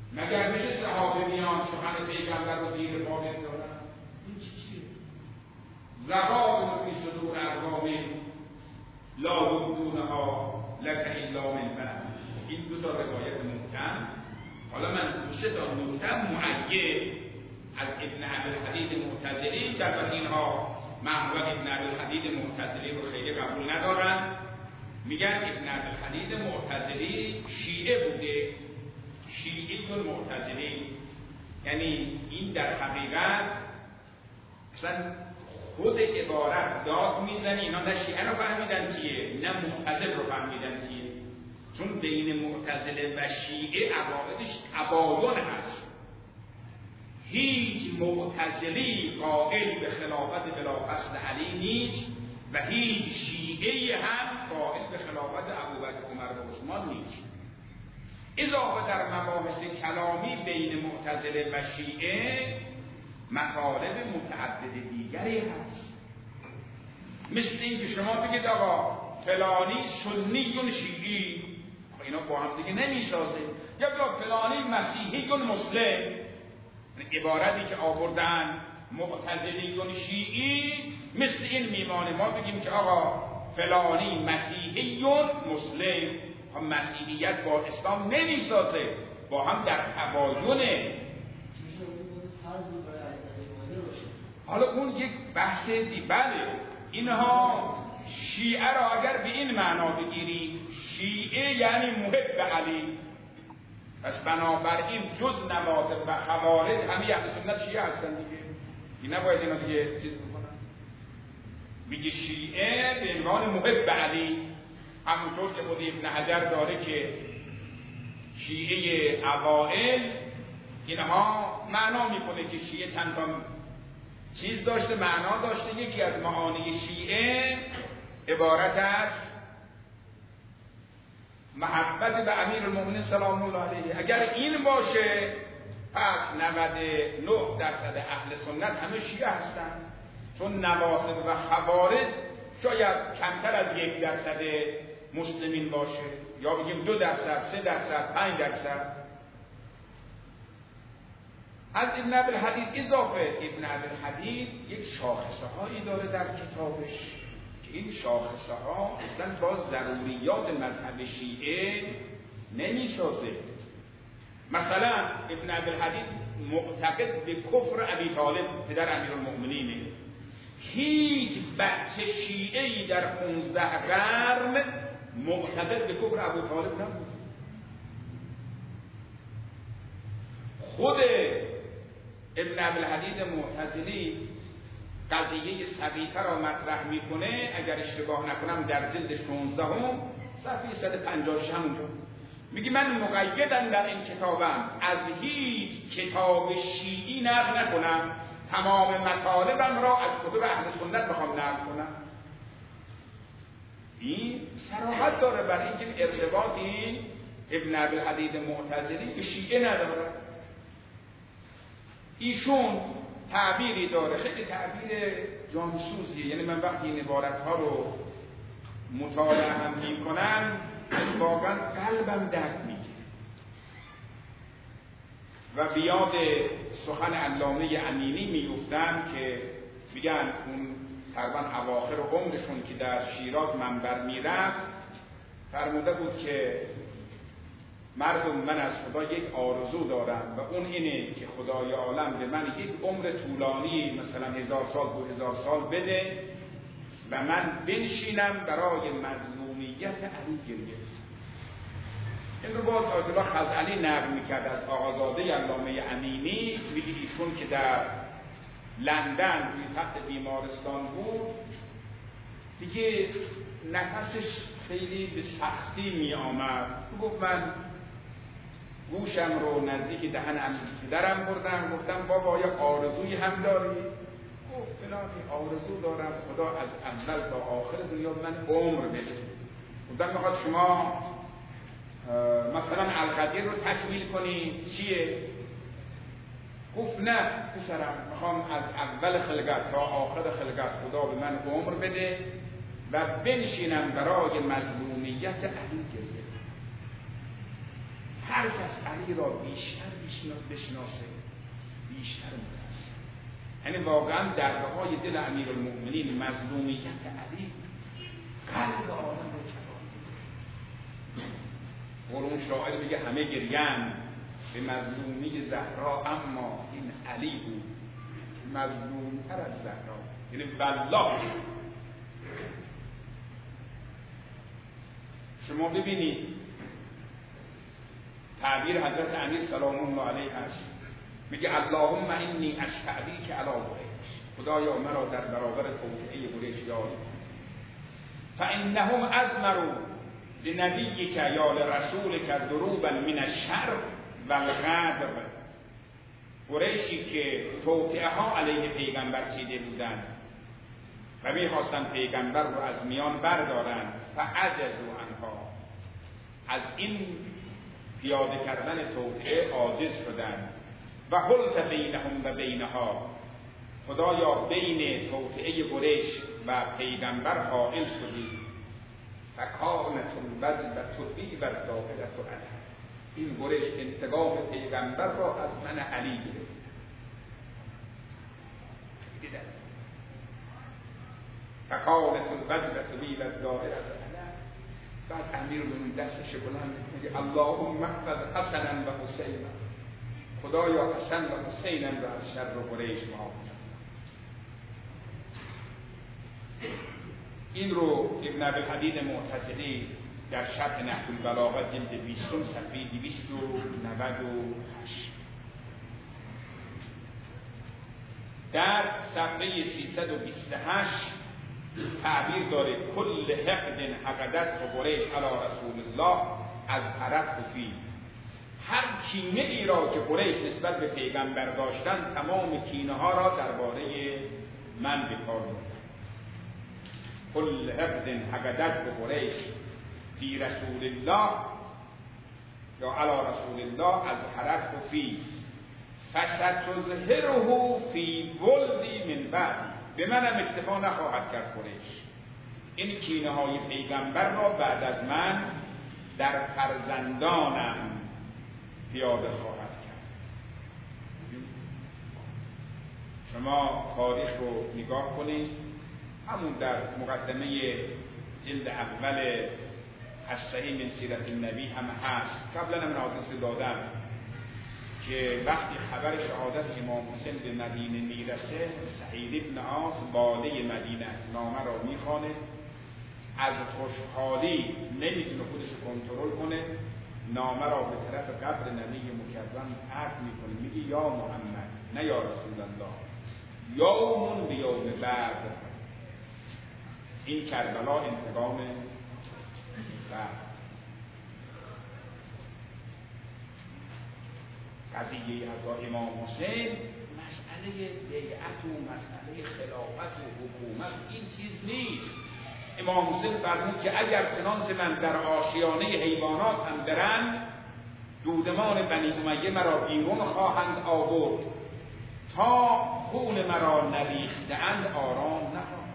مگر میشه صحابه بیان سخن پیغمبر رو زیر پا بذارن؟ این چی چیه؟ زبان فی صدور اقوام لا یبدونها لک الا من بعد. این دو تا روایت محکم. حالا من سه تا نکته مؤید از ابن ابی‌الحدید معتزلی که البته اینها معمولا ابن ابی‌الحدید معتزلی رو خیلی قبول ندارن. میگن ابن ابی‌الحدید معتزلی شیعه بوده، شیعه معتزلی، یعنی این در حقیقت اصلا خود عبارت داد میزنی اینا نه شیعه رو فهمیدن چیه نه معتزل رو فهمیدن چیه، چون بین معتزله و شیعه عقایدش تباین هست. هیچ معتزلی قائل به خلافت بلافصل علی نیست و هیچ شیعه هم قائل به خلافت ابوبکر عمر و عثمان نیست. اضافه در مباحث کلامی بین معتزله و شیعه مطالب متعدد دیگری هست، مثل این که شما بگید آقا فلانی سنی شیعی، اینا با هم دیگه نمیسازه، یا بگید فلانی مسیحی مسلم. عبارتی که آوردن معتزلی شیعی مثل این میمانه ما بگیم که آقا فلانی مسیحی مسلم. مسیحیت با اسلام نمیسازه، با هم در تباینه. حالا اون یک بحث دی. بله اینها شیعه را اگر به این معنا بگیری شیعه یعنی محب علی، پس بنابراین جز نواصب و خوارج همه اهل سنت شیعه هستن دیگه. این نباید اینا دیگه چیز بکنن. میگه شیعه به عنوان محب علی، همونطور که خود ابن حجر داره که شیعه اوائل اینها معنا میکنه که شیعه چند تا چیز داشته، معنا داشته. یکی از معانی شیعه عبارت است محبت به امیر المؤمنین سلام الله علیه. اگر این باشه پس نود و نه درصد اهل سنت همه شیعه هستن، چون نواصب و خوارج شاید کمتر از یک درصد مسلمین باشه، یا بگیم دو درصد، سه درصد، پنج درصد. از ابن ابی‌الحدید اضافه ابن ابی‌الحدید یک شاخصه هایی داره در کتابش که این شاخصه ها اصلا با ضروریات مذهب شیعه نمیسازه. مثلا ابن ابی‌الحدید معتقد به کفر ابی طالب پدر امیرالمؤمنینه. هیچ بچه شیعه‌ای در پانزده قرن معتقد به کفر ابو طالب نبود. خود ابن ابی‌الحدید معتزلی قضیه صبیحه را مطرح میکنه، اگر اشتباه نکنم در جلد شانزده هم صفحه صد و پنجاه و شش همونجا میگه من مقیدم در این کتابم از هیچ کتاب شیعی نقل نکنم، تمام مطالبم را از کتب اهل سنت بخوام نقل کنم. این صراحت داره برای اینکه ارتباطی ابن ابی‌الحدید معتزلی به شیعه نداره. ایشون تعبیری داره خیلی تعبیر جانسوزیه، یعنی من وقتی این عبارتها رو مطالعه هم میکنم واقعا قلبم درد میگیره و بیاد سخن علامه امینی میگفتن که میگن اون تقریبا اواخر عمرشون که در شیراز منبر میرفت فرموده بود که مردم من از خدا یک آرزو دارم و اون اینه که خدای عالم به من یک عمر طولانی مثلا هزار سال دو هزار سال بده و من بنشینم برای مظلومیت علی گریه. این رو باز آیت الله خزعلی نقل میکرد از آقازاده علامه امینی. میگه ایشون که در لندن روی تخت بیمارستان بود دیگه نفسش خیلی به سختی می آمد. گفت من گوشم رو نزدیک دهن پدرم بردم، گفتم بابا یا آرزوی هم داری؟ گفت فلانی آرزو دارم خدا از اول تا آخر دنیا من عمر بده. گفتم میخواد شما مثلا القدیر رو تکمیل کنی چیه؟ گفت نه پسرم میخوام از اول خلقت تا آخر خلقت خدا به من عمر بده و بنشینم برای مظلومیت علی گریه. هر کس علی را بیشتر بشناسه بیشتر متأثر. یعنی واقعا درهای دل امیرالمؤمنین مظلومیت علی قلب آدم رو کبار. اون شاعر میگه همه گریان به مظلومی زهرا، اما این علی بود مظلومتر از زهرا. یعنی والله شما ببینید تعبیر حضرت امیر سلام الله علیه هست، میگه اللهم انی اشفعی که علی قریش، خدایا مرا در برابر توطئه قریش یاری. فانهم ازمروا لنبیک یا لرسولک ضروبا من الشر والغدر. قریشی که توطئه ها علیه پیغمبر چیده بودند و میخواستن پیغمبر رو از میان بردارن، فعجزوا عنها، از این پیاده کردن توطئه عاجز شدند. و حلت بینهم و بینها، خدایا بین توطئه قریش و پیغمبر حائل شدی. فکانت الوجبة لی و الداخلة علیه، این قریش انتقام پیغمبر را از من علی گرفت. فکانت الوجبة لی و الداخلة علیه. بعد امیرالمومنین دستش بلند میگه اللهم احفظ حسنا و حسینا، خدایا حسن و حسین را از شر و قریش محافظ. این رو ابن ابی‌الحدید معتزلی در شرح نهج البلاغه جلد بیستم صفحه دویست و نود و هشت در صفحه سیصد و بیست و هشت تعبیر داره کل حقد حقدت و قریش علی رسول الله از عرف فی، هر کینه ای را که قریش نسبت به پیغمبر داشتن تمام کینه ها را درباره من به کار بردن. کل حقد حقدت و قریش فی رسول الله یا علی رسول الله از عرف فی فستظهره فی ولدی من بعد، به منم اکتفا نخواهد کرد قریش، این کینه های پیغمبر را بعد از من در فرزندانم پیاده خواهد کرد. شما تاریخ رو نگاه کنید، همون در مقدمه جلد اول الصحیح من سیرت النبی هم هست. قبلا من آدرس دادم که وقتی خبر شهادت امام حسین به مدینه میرسه، سعید ابن عاص والی مدینه نامه را میخوانه، از خوشحالی نمیتونه خودش کنترل کنه، نامه را به طرف قبر نبی مکرم پرت میکنه، میگه یا محمد، نه یا رسول الله، یومون به یوم بعد، این کربلا انتقام بعد. قضیه از امام حسین مسئله بیعت و مسئله خلافت و حکومت این چیز نیست. امام حسین فرمود که اگر چنانچه من در آشیانه حیوانات هم برند، دودمان بنی امیه مرا بیرون خواهند آورد، تا خون مرا نریخته‌اند آرام نخواهند.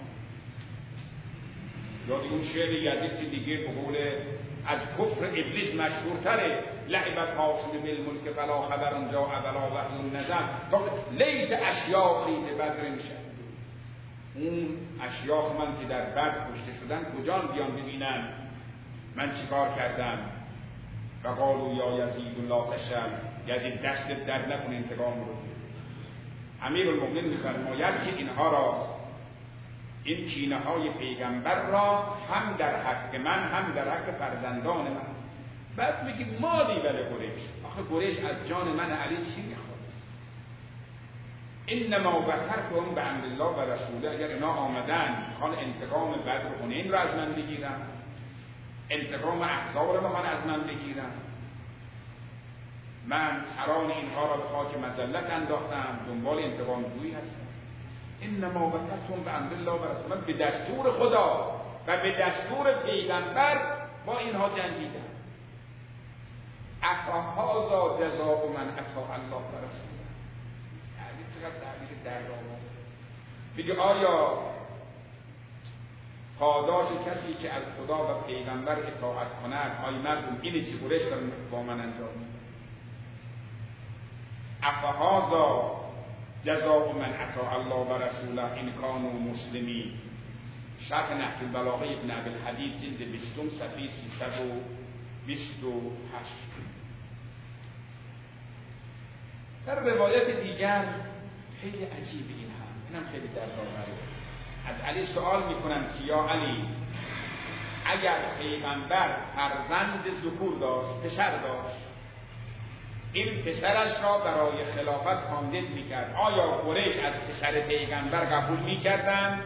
یاد اون شعر یزید که دیگه به قول از کفر ابلیس مشهورتره، لعبت حاصل بالملک فلا خبر اونجا اولا وحی نظر لیت اشیاخی به بدر میشن. اون اشیاخ من که در بدر کشته شدن کجا بیان ببینن من چیکار کردم؟ و قالوا یا یزید لا تشل، یزید دست در نکن انتقام رو. امیرالمومنین می‌فرماید که اینها را، این کینه های پیغمبر را هم در حق من هم در حق فرزندان من. بعد میگی مالی ولی قریش، آخه قریش از جان من علی چی میخواد؟ انما بکرتم به امر الله و رسوله، اگر اینا آمدن میخوان انتقام بدر حنین را از من بگیرن، انتقام احزاب را میخوان از من بگیرن، من سران اینها را به خاک مذلت انداختم، دنبال انتقام جویی هستم. انما بکرتم به امر الله و رسوله، به دستور خدا و به دستور پیغمبر با اینها جنگیدن. افهذا جزاء من اطاع الله و رسوله. تعبیر چقدر تعبیر درآمد. میگه آیا پاداش کسی که از خدا و پیغمبر اطاعت کند. آی مردم اینی چی قریش دارن با من انجام میدن. افهذا جزاء من اطاع الله و رسوله ان کانوا مسلمین. شرح نهج البلاغه ابن ابی الحدید جلد بیستم صفحه سیصد و بیست و هشت. در روایت دیگر خیلی عجیب این هم اینم خیلی دردآوره. از علی سوال میکنن که یا علی اگر پیغمبر فرزند ذکور داشت، پسر داشت، این پسرش را برای خلافت کاندید میکرد، آیا قریش از پسر پیغمبر قبول میکردن؟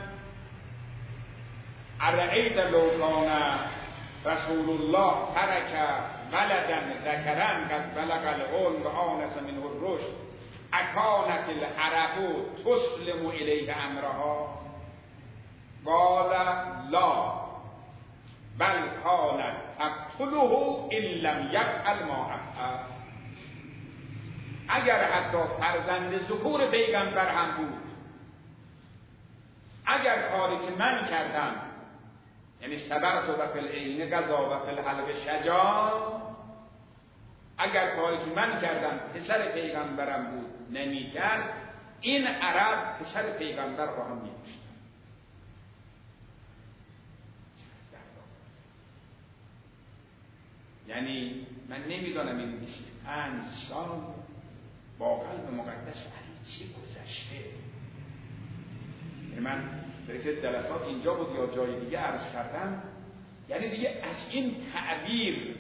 ارأیت لو کان رسول الله ترک ولدا ذکرا قد بلغ العلم و آنس منه الرشد اکانت العرب تسلم الیه امرها؟ قال لا بل کانت تقتله ان لم یفعل ما افعل. اگر حتی فرزند ذکور پیغمبر هم بود، اگر کاری که من کردم، یعنی صبرت و فی العین قضا و فی الحلق شجاع، اگر کاری که من کردم پسر پیغمبرم بود نمی کرد، این عرب پسر پیغمبر را هم می کشتن. یعنی من نمیدانم این بیست و پنج سال با قلب مقدس علی چی گذشته. یعنی من در که جلسات اینجا بود یا جای دیگه عرض کردم، یعنی دیگه از این تعبیر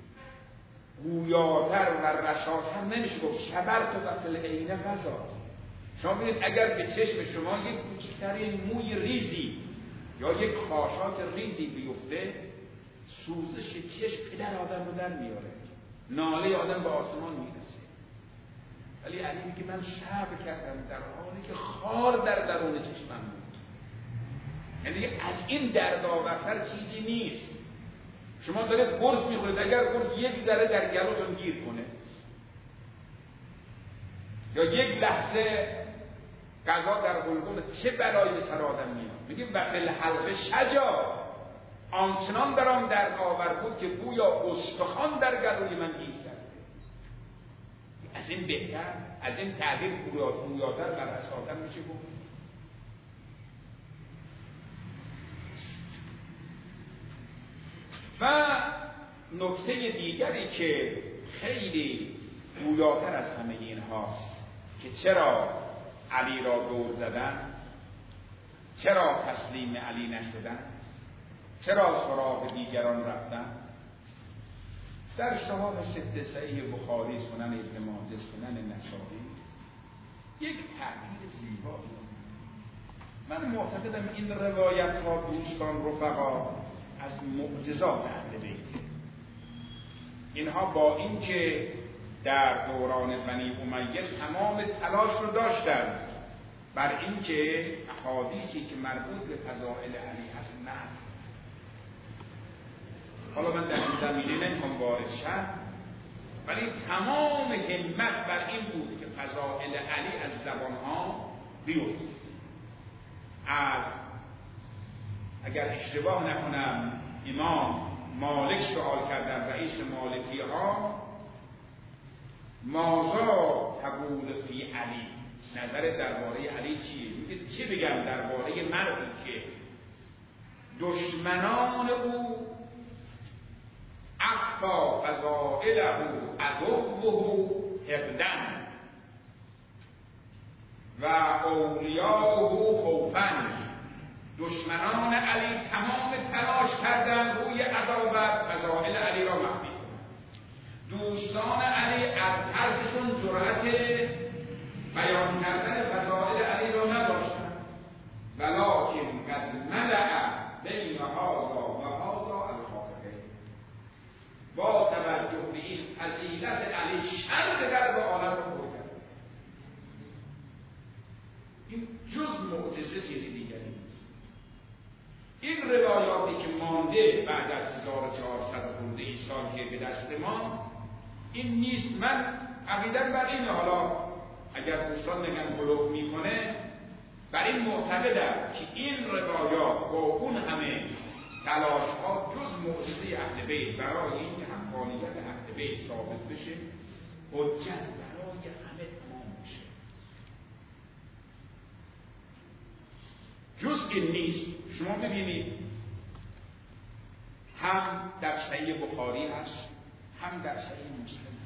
گویاتر و رساتر نمیشه گفت. صبرت و فی العین قضا. شما ببینید اگر به چشم شما یک کوچکترین موی ریزی یا یک خاشاک ریزی بیفته، سوزش چشم پدر آدم رو در میاره، ناله آدم به آسمان میرسه. ولی علی میگه من صبر کردم در حالی که خار در درون چشمم بود. یعنی از این دردآورتر چیزی نیست. شما دارید قرص میخورید، اگر قرص یک ذره در گلوتون گیر کنه یا یک لحظه غذا در حلقوم، چه بلایی به سر آدم میاد. میگیم و فی الحلق شجاع، آنچنان برام درد آور بود که گویا استخوان در گلوی من گیر کرده. از این بهتر، از این تعبیر گویاتر بر اساسم میشه بود. و نکته دیگری که خیلی گویاتر از همه این هاست که چرا علی را دور زدن، چرا تسلیم علی نشدن، چرا سراغ دیگران رفتن. در شهاب ست صحیح بخاری، سنن ابن ماجه، سنن نسائی یک تعبیر زیبایی. من معتقدم این روایت ها دوستان رفقا از معجزات اهل بیت. اینها با اینکه در دوران بنی امیه تمام تلاش رو داشتند بر اینکه احادیثی که مربوط به فضائل علی هست نه. حالا من در این زمینه نمیخوام وارد شم، ولی تمام همت بر این بود که فضائل علی از زبانها بیفته. از اگر اشتباه نکنم امام مالک سوال کردن، رئیس مالکی ها، ماذا تقول فی علی، نظر درباره علی چیه؟ میگه چه بگم درباره مردی که دشمنان او اخفا فضائله عدوه حقدن و اولیاءه خوفن. دشمنان علی تمام تلاش کردند روی عداوت فضائل علی را مخفی کنند. دوستان علی از طرفشون جرأت بیان کردن فضائل علی را نداشتند. ولکن قد ملأ بین هذا و هذا الخافقه. با توجه به این فضیلت علی شرق غرب عالم را پر کرد. این جز معجزه چیزی دیگری نیست. این روایاتی که مانده بعد از هزار و چهارصد خورده ای سال که به دست ما، این نیست. من عقیدم بر اینه، حالا اگر دوستان نگن بلوغ میکنه، بر این معتقدم که این روایات با اون همه تلاش ها جز معجزه اهل بیت برای اینکه حقانیت اهل بیت ثابت بشه حجت برای همه تمام میشه. جز این نیست. شما ببینید هم در صحیح بخاری هست هم در صحیح مسلم.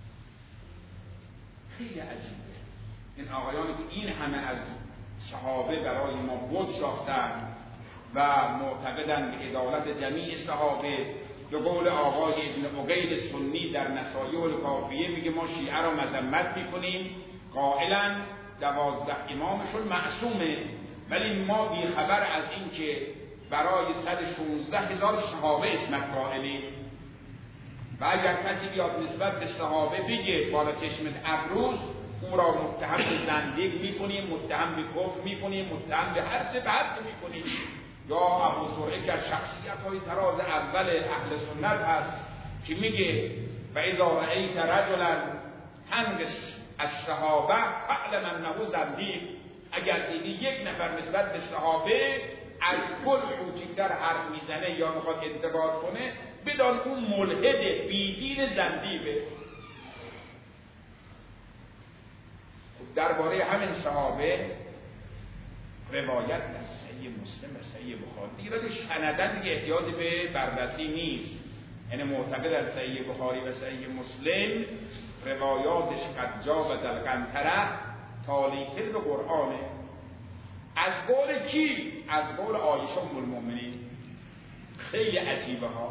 خیلی عجیبه این آقایانی که این همه از صحابه برای ما بگذاشتند و معتقدند به عدالت جمیع صحابه. به قول آقای ابن عقیل سنی در نصایح الکافیه میگه ما شیعه را مذمت میکنیم قائلا دوازده امامشون معصومه، ولی ما بیخبر از این که برای صد و شانزده هزار صحابه اسمت قائلیم و اگر کسی بیاد نسبت به صحابه بگه بالا چشمت ابروز، او را متهم به زندیق میکنیم، متهم به کفر میکنیم، متهم به هر چه به هر چه میکنیم. یا ابو زرعه که از شخصیت های تراز اول اهل سنت هست که میگه و اذا رأیت رجلا هنگس از صحابه فعلم انه زندیق. اگر دیدی یک نفر نسبت به صحابه از کل کوچکتر حرف میزنه یا میخواد انتقاد کنه، بدان اون ملحد بیدین زندیقه. درباره همین صحابه روایت در صحیح مسلم و صحیح بخاری دیگه راجع سندن دیگه احتیاج به بررسی نیست. یعنی معتقد در صحیح بخاری و صحیح مسلم روایاتش قد جاء در قنطره تالیکل به قرآنه. از قول کی؟ از قول عایشه ام المؤمنین. خیلی عجیبه ها.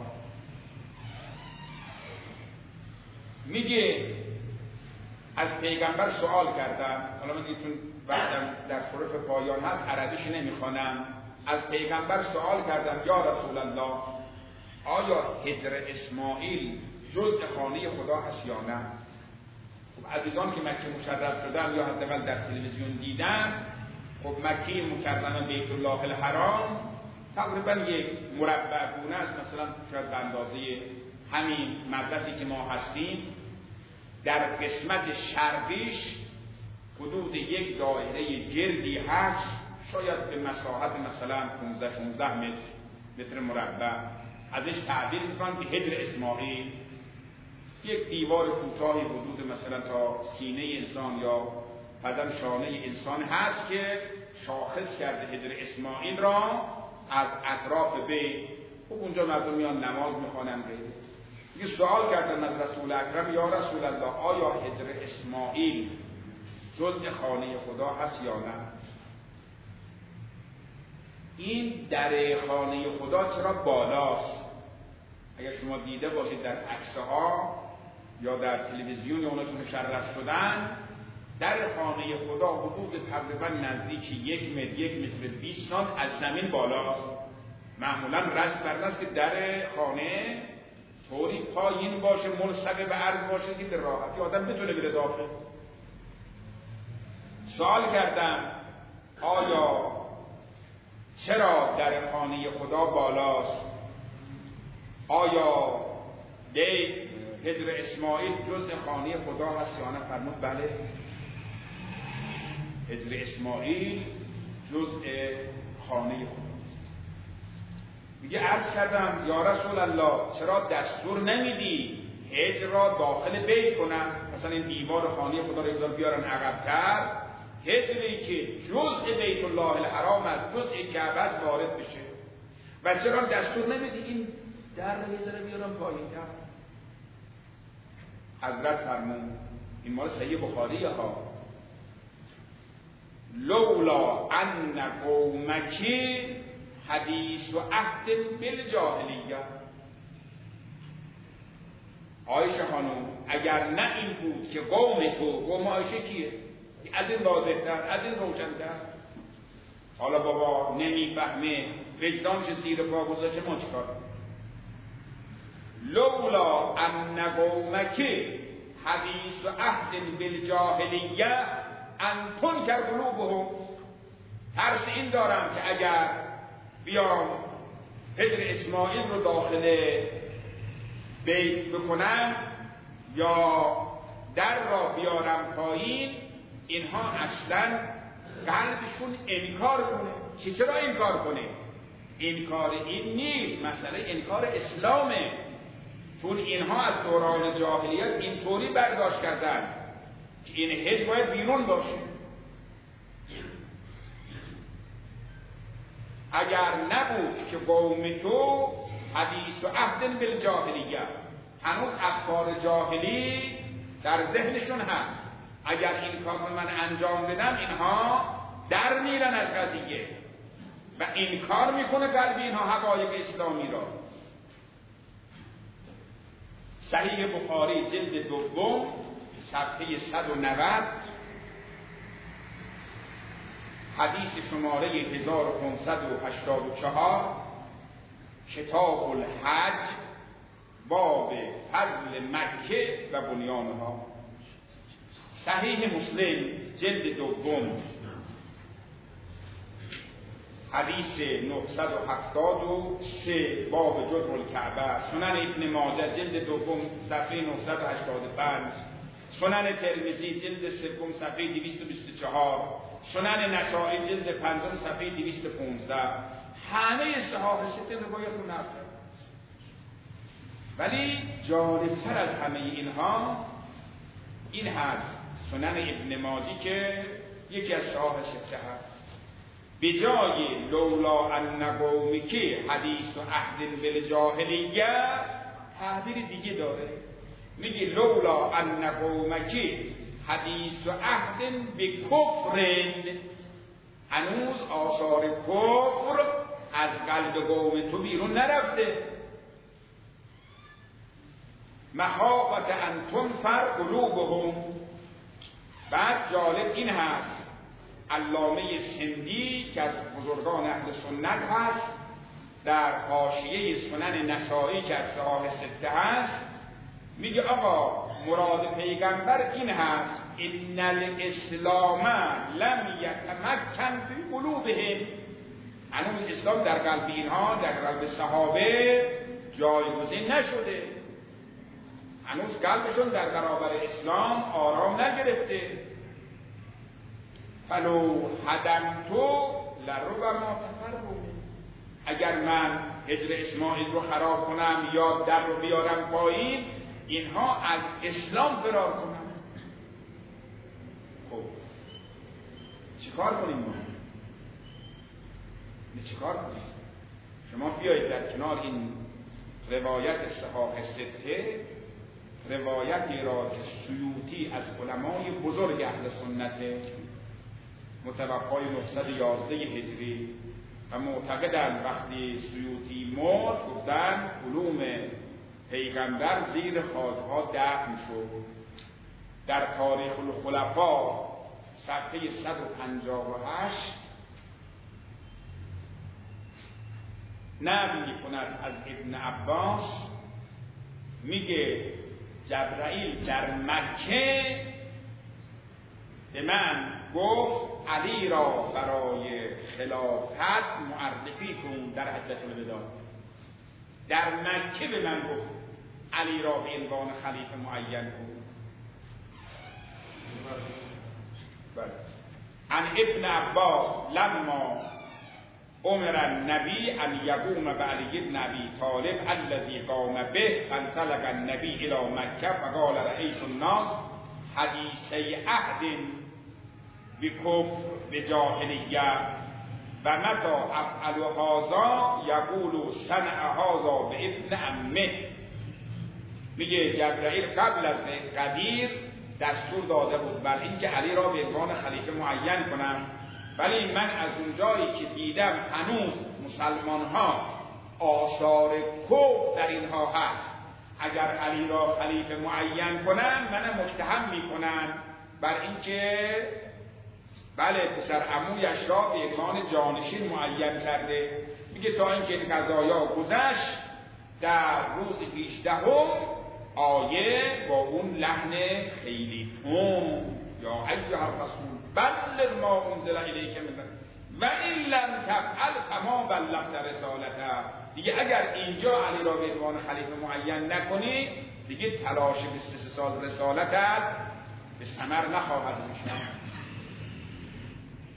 میگه از پیغمبر سوال کردم، حالا من چون وقتم در صرف پایان هست عربیش نمیخوانم، از پیغمبر سوال کردم یا رسول الله آیا هجر اسماعیل جزء خانه خدا هست یا نه؟ خب عزیزان که مکه مشرف شدن یا حداقل در تلویزیون دیدن، خب مکه مکرمه بیت الله الحرام تقریبا یک مربع گونه است، مثلا شاید به اندازه همین مدرسه که ما هستیم. در قسمت شرقیش حدود یک دایره گردی هست، شاید به مساحت مثلا پانزده شانزده متر متر مربع. ازش تعبیر میکنن که هجر اسماعیل. یک دیوار کوتاهی حدود مثلا تا سینه انسان یا بدن شانه انسان هست که شاخص کرده هجر اسماعیل را از اطراف بیت. خب اونجا مردم میان نماز میخوانن. یه سوال کردن از رسول اکرم یا رسول الله آیا هجر اسماعیل جزء خانه خدا هست یا نه؟ این در خانه خدا چرا بالاست؟ اگر شما دیده باشید در عکس‌ها یا در تلویزیون اونا که مشرف شدن، در خانه خدا حدود تقریبا نزدیک یک متر یک متر بیست سانت از زمین بالاست. معمولا رست بر رست که در خانه طوری پایین باشه، ملصق به عرض باشه که به راحتی آدم بتونه بره داخل. سوال کردم آیا چرا در خانه خدا بالاست؟ آیا بیت هجر اسماعیل جزء خانه خدا هست یا نه؟ فرمود بله، هجر اسماعیل جزء خانه خدا. میگه عرض کردم یا رسول الله چرا دستور نمیدی هجر را داخل بیت کنن؟ مثلا این دیوار خانه خدا رو بذار بیارن عقب‌تر، هجری که جزء بیت الله الحرام از جزء کعبه وارد بشه. و چرا دستور نمیدی این در رو یه ذره بیارن پایین‌تر؟ حضرت فرمود این مال صحیح بخاریه ها، لولا ان قومک حدیث و عهد بالجاهلیه. عایشه خانم اگر نه این بود که قوم تو، قوم عایشه کیه؟ از این واضح‌تر، از این روشن‌تر. حالا بابا نمیفهمه، وجدانش زیر پا گذاشته، ما چیکار؟ لولا ان قومک حدیث و عهد بالجاهلیه ان تنکر قلوبهم. ترس این دارم که اگر بیام هجر اسماعیل رو داخل بیت بکنم یا در را بیارم پایین، اینها اصلا قلبشون انکار کنه. چی چرا انکار کنه؟ انکار این نیست، مسئله انکار اسلامه، چون اینها از دوران جاهلیت اینطوری برداشت کردن که این حج باید بیرون باشه. اگر نبود که قوم تو حدیث و عهد بالجاهلیه، هنوز افکار جاهلی در ذهنشون هست، اگر این کار رو من انجام بدم اینها در میرن از قضیه و انکار میکنه قلب اینها حقایق اسلامی را. صحیح بخاری جلد دوم صفحه صد و نود حدیث شماره هزار و پانصد و هشتاد و چهار، کتاب الحج، باب فضل مکه و بنیانها. صحیح مسلم جلد دوم حدیث نهصد و هفتاد و سه، باب جبر الکعبه. سنن ابن ماجه جلد دوم صفحه نهصد و هشتاد و پنج، سنن ترمذی جلد سوم صفحه دویست و بیست و چهار، سنن نسائی جلد پنجم صفحه دویست و پانزده. همه صحاح سته روایت رو نقل. ولی جالبتر از همه اینها این هست سنن ابن ماجه که یکی از صحاح سته هست، به جای لولا ان قومک حدیث و عهد بالجاهلیه تعبیر دیگه داره، میگه لولا ان قومک حدیث و عهد بکفر، هنوز آثار کفر از قلب قوم تو بیرون نرفته. مخافت ان تنفر قلوبهم. بعد جالب این هست علامه سندی که از بزرگان اهل سنت هست در حاشیه سنن نسائی که از صحاح سته هست میگه آقا مراد پیغمبر این هست ان الاسلام لم یتمکن فی قلوبهم، هنوز اسلام در قلب اینها، در قلب صحابه جایگزین نشده، هنوز قلبشون در برابر اسلام آرام نگرفته. فلو هدمتو لربما تفروا، اگر من هجر اسماعیل رو خراب کنم یا در رو بیارم پایین اینها از اسلام فرار کنم. خب چیکار کنیم ما؟ چیکار کنیم؟ شما بیایید در کنار این روایت صحاح سته روایتی را که سیوطی از علمای بزرگ اهل سنت متوفای نهصد و یازده هجری و معتقدن وقتی سیوطی مرد گفتن علوم پیغمبر زیر خاکها دفن شد. در تاریخ الخلفا صفحه صد و پنجاه و هشت نقل می‌کند از ابن عباس، میگه جبرائیل در مکه به من گفت علی را برای خلافت معرفی کن در حجة الوداع. در مکه به من گفت علی را به عنوان خلیفه معین کن. عن ابن عباس لما امر النبی ان یقوم بعلی ابن ابی طالب الذي قام به فانطلق النبی الى مکه فقال رأیت الناس حدیثی عهد بکفر بجاهلیه و متى افعل هذا یقول صنع هذا بابن عمه. میگه جبرائیل قبل از قدیر دستور داده بود بر اینکه علی را به عنوان خلیفه معین کنم، ولی من از اون جایی که دیدم هنوز مسلمان ها آثار کفر در اینها هست، اگر علی را خلیفه معین کنن من متهم میکنن بر اینکه بله پسر عمویش را به عنوان جانشین معین کرده. میگه تا اینکه این قضایا گذشت در روز هجدهم آیه با اون لحن خیلی تون یا ایها الرسول بلغ ما انزل الیک من و ان لم تفعل فما بلغت رسالته. دیگه اگر اینجا علی را به عنوان خلیفه معین نکنی دیگه تلاش بیست و سه سال رسالتت به ثمر نخواهد رسید.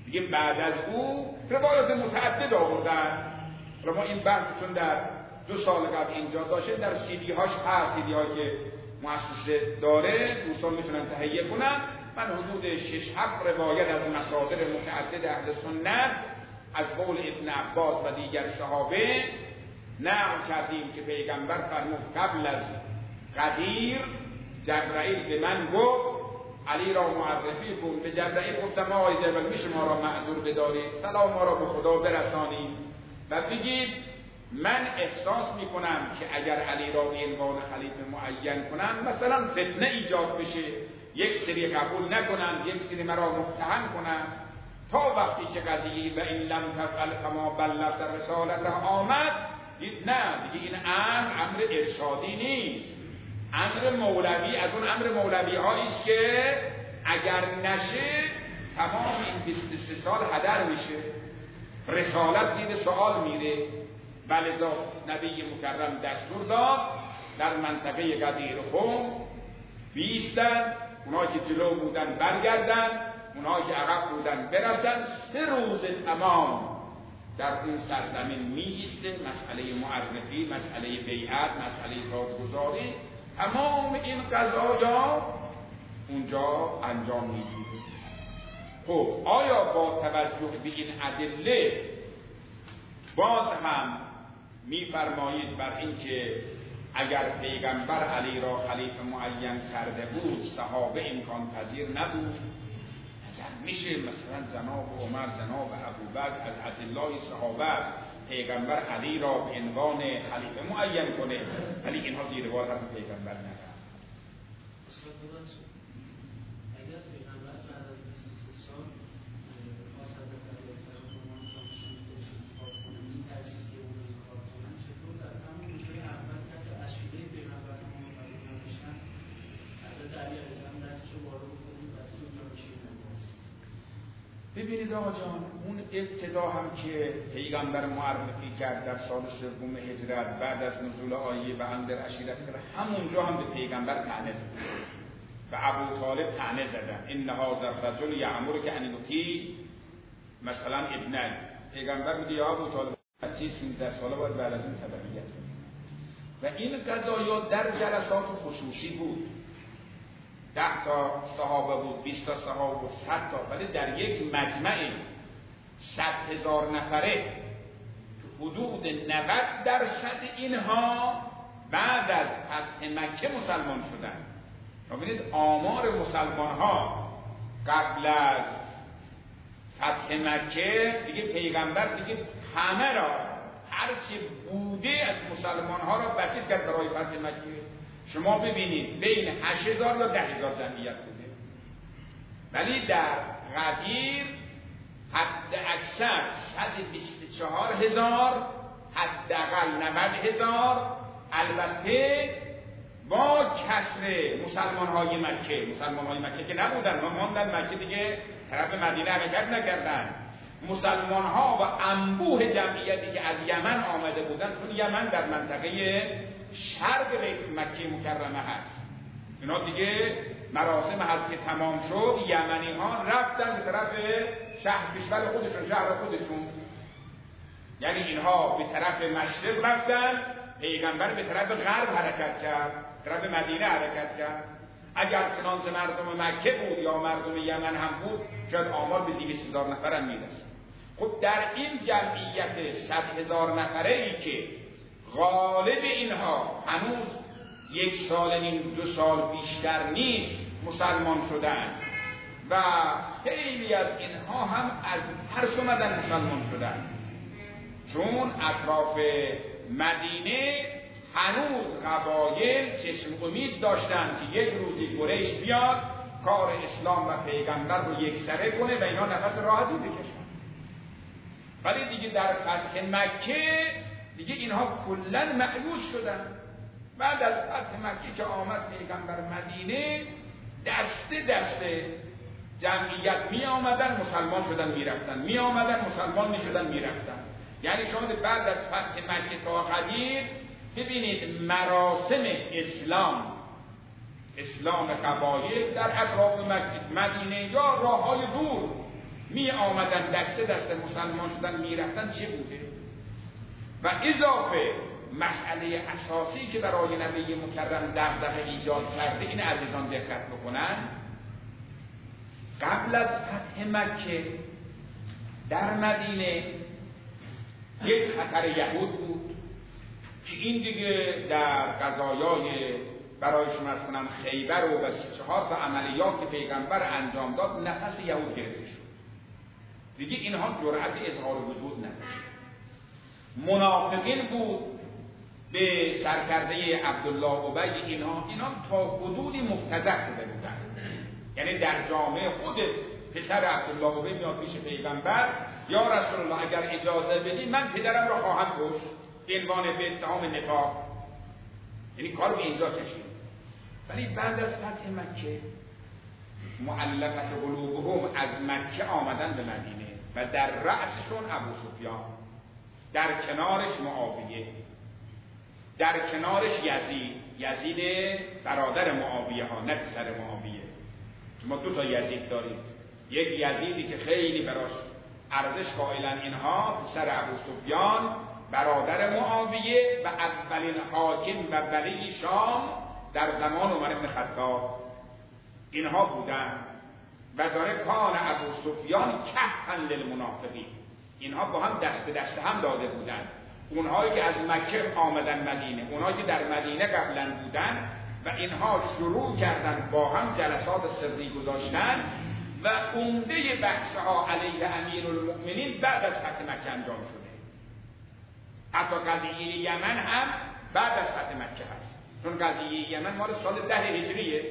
دیگه بعد از او روایات متعدد آوردن. حالا ما این بحث چون در دو سال قبل اینجا داشته، در سیدی هاش هست، سیدی ها که مؤسسه داره دوستان میتونن تهیه کنن. من حدود شش هفت روایت از مصادر متعدد اهل سنت از قول ابن عباس و دیگر صحابه نقل کردیم که پیغمبر فرمود قبل از غدیر جبرائیل به من گفت علی را معرفی کن. به جبرائیل گفتم آقای جبرائیل میشه ما را معذور بدارید، سلام ما را به خدا برسانید و بگید من احساس میکنم که اگر علی را به عنوان خلیفه معین کنم مثلا فتنه ایجاد بشه، یک سری قبول نکنن، یک سری مرا متهم کنن، تا وقتی که قضیه و این لم تفعل فما بلغت رسالته آمد، دید نه دیگه این امر امر ارشادی نیست، امر مولوی از اون امر مولوی هایی است که اگر نشه تمام این بیست و سه سال هدر میشه، رسالت زیر سوال میره. ولذا نبی مکرم دستور داد در منطقه غدیر قوم بیستن، اونایی که جلو بودن برگردن، اونایی که عقب بودن برسن. سه روز تمام در این سرزمین می ایسته، مسئله معرفی، مسئله بیعت، مسئله تاجگذاری، تمام این قضایا اونجا انجام میگیره. خب آیا با توجه به این ادله باز هم میفرمایید بر اینکه اگر پیغمبر علی را خلیفه معین کرده بود صحابه امکان پذیر نبود؟ اگر میشه مثلا جناب عمر، جناب ابوبکر از اجلای صحابه پیغمبر علی را به عنوان خلیفه معین کنه، ولی اینها زیر بار حرف پیغمبر نرفت. اگر پیغمبر بعد از بیست و سه سال خواست حضرت علی علیه السلام انتخاب کنه، این تجهیز که اون انتخاب کنن، چطور در همون روزهای اول کس عشیره پیغمبر مقابل نمیشن حضرت علی علیه السلام دستشو بالا بکنیم و از اونجا میشه نمیرسه؟ ببینید آقا جان، اون ابتدا هم که پیغمبر معرفی کرد در سال سوم هجرت بعد از نزول آیه و انذر عشیرتک، همونجا هم به پیغمبر طعنه زدن و ابو طالب طعنه زدن ان هذا الرجل یأمرک ان تطیع مثلا ابنک. پیغمبر میگه یا ابو طالب بچه سیزده ساله باید بعد از اون تبعیت کنه. و این قضایا در جلسات خصوصی بود، ده تا صحابه بود، بیست تا صحابه بود، صد تا، ولی در یک مجمع صد هزار نفره حدود نود درصد اینها بعد از فتح مکه مسلمان شدند. ببینید آمار مسلمان ها قبل از فتح مکه دیگه پیغمبر دیگه همه را هرچی بوده از مسلمان ها را بسیط کرد برای فتح مکه. شما ببینید بین هشت هزار تا ده هزار جمعیت بوده، ولی در غدیر حد اکثر صد و بیست و چهار هزار، حداقل نود هزار، البته با کسر مسلمان های مکه. مسلمان های مکه که نبودن، ما ماندن مکه دیگه طرف مدینه حرکت نکردن. مسلمان ها و انبوه جمعیتی که از یمن آمده بودن، چون یمن در منطقه شرق مکه مکرمه هست، اینا دیگه مراسم هست که تمام شد، یمنی ها رفتن به طرف شهر کشور خودشون، شهر خودشون، یعنی اینها به طرف مشرق رفتن، پیغمبر به طرف غرب حرکت کرد، طرف مدینه حرکت کرد. اگر چنانچه مردم مکه بود یا مردم یمن هم بود شاید آمار به دویست هزار نفر هم میرسه. خب در این جمعیت صد هزار نفره ای که غالب اینها هنوز یک سال نیم دو سال بیشتر نیست مسلمان شدن و خیلی از اینها هم از ترس اومدن مسلمان شدن، چون اطراف مدینه هنوز قبایل چشم امید داشتن که یک روزی قریش بیاد کار اسلام و پیغمبر رو یکسره کنه و اینا نفس راحتی بکشن. ولی دیگه در فتح مکه دیگه اینها کلن مأیوس شدن. بعد از فتح مکه که آمد پیغمبر مدینه، دسته دسته جمعیت می آمدن مسلمان شدن می رفتن، می آمدن مسلمان می شدن می رفتن. یعنی شما بعد از فتح مکه تا غدیر ببینید مراسم اسلام اسلام قبایل در اطراف مدینه یا راه های دور می آمدن دسته دسته مسلمان شدن می رفتن چه بوده؟ و اضافه مسئله اساسی که برای نبی مکرم دغدغه ایجاد کرده، این عزیزان دقت بکنن، قبل از فتح مکه در مدینه یک خطر یهود بود که این دیگه در قضایای برای شما از کنم خیبر و بس چهار تا عملیات که پیغمبر انجام داد نفس یهود گرفته شد، دیگه اینها جرأت اظهار وجود نداشت. منافقین بود به سرکرده عبدالله ابی، اینها اینا تا حدودی مفتضح شده بودن. یعنی در جامعه خود پسر عبدالله ابی میاد پیش پیغمبر، یا رسول الله اگر اجازه بدی من پدرم را خواهم کشت به عنوان به اتهام نفاق. یعنی کار به اینجا کشید. ولی بعد از فتح مکه مؤلفت قلوبهم از مکه آمدن به مدینه و در رأسشون ابو سفیان، در کنارش معاویه، در کنارش یزید، یزید برادر معاویه ها، نه پسر معاویه. ما دو تا یزید داریم، یک یزیدی که خیلی براش ارزش قائلن اینها، پسر ابو سفیان برادر معاویه و اولین حاکم و ولی شام در زمان عمر بن خطاب اینها بودن. و داره کان ابو سفیان کهفن للمنافقین، اینها با هم دست به دست هم داده بودن. اونهایی که از مکه آمدن مدینه، اونهایی که در مدینه قبلا بودن و اینها شروع کردن با هم جلسات سری گذاشتن و عمده بحثها علیه امیرالمؤمنین بعد از فتح مکه انجام شده. حتی قضیه یمن هم بعد از فتح مکه هست، چون قضیه یمن مال سال ده هجریه.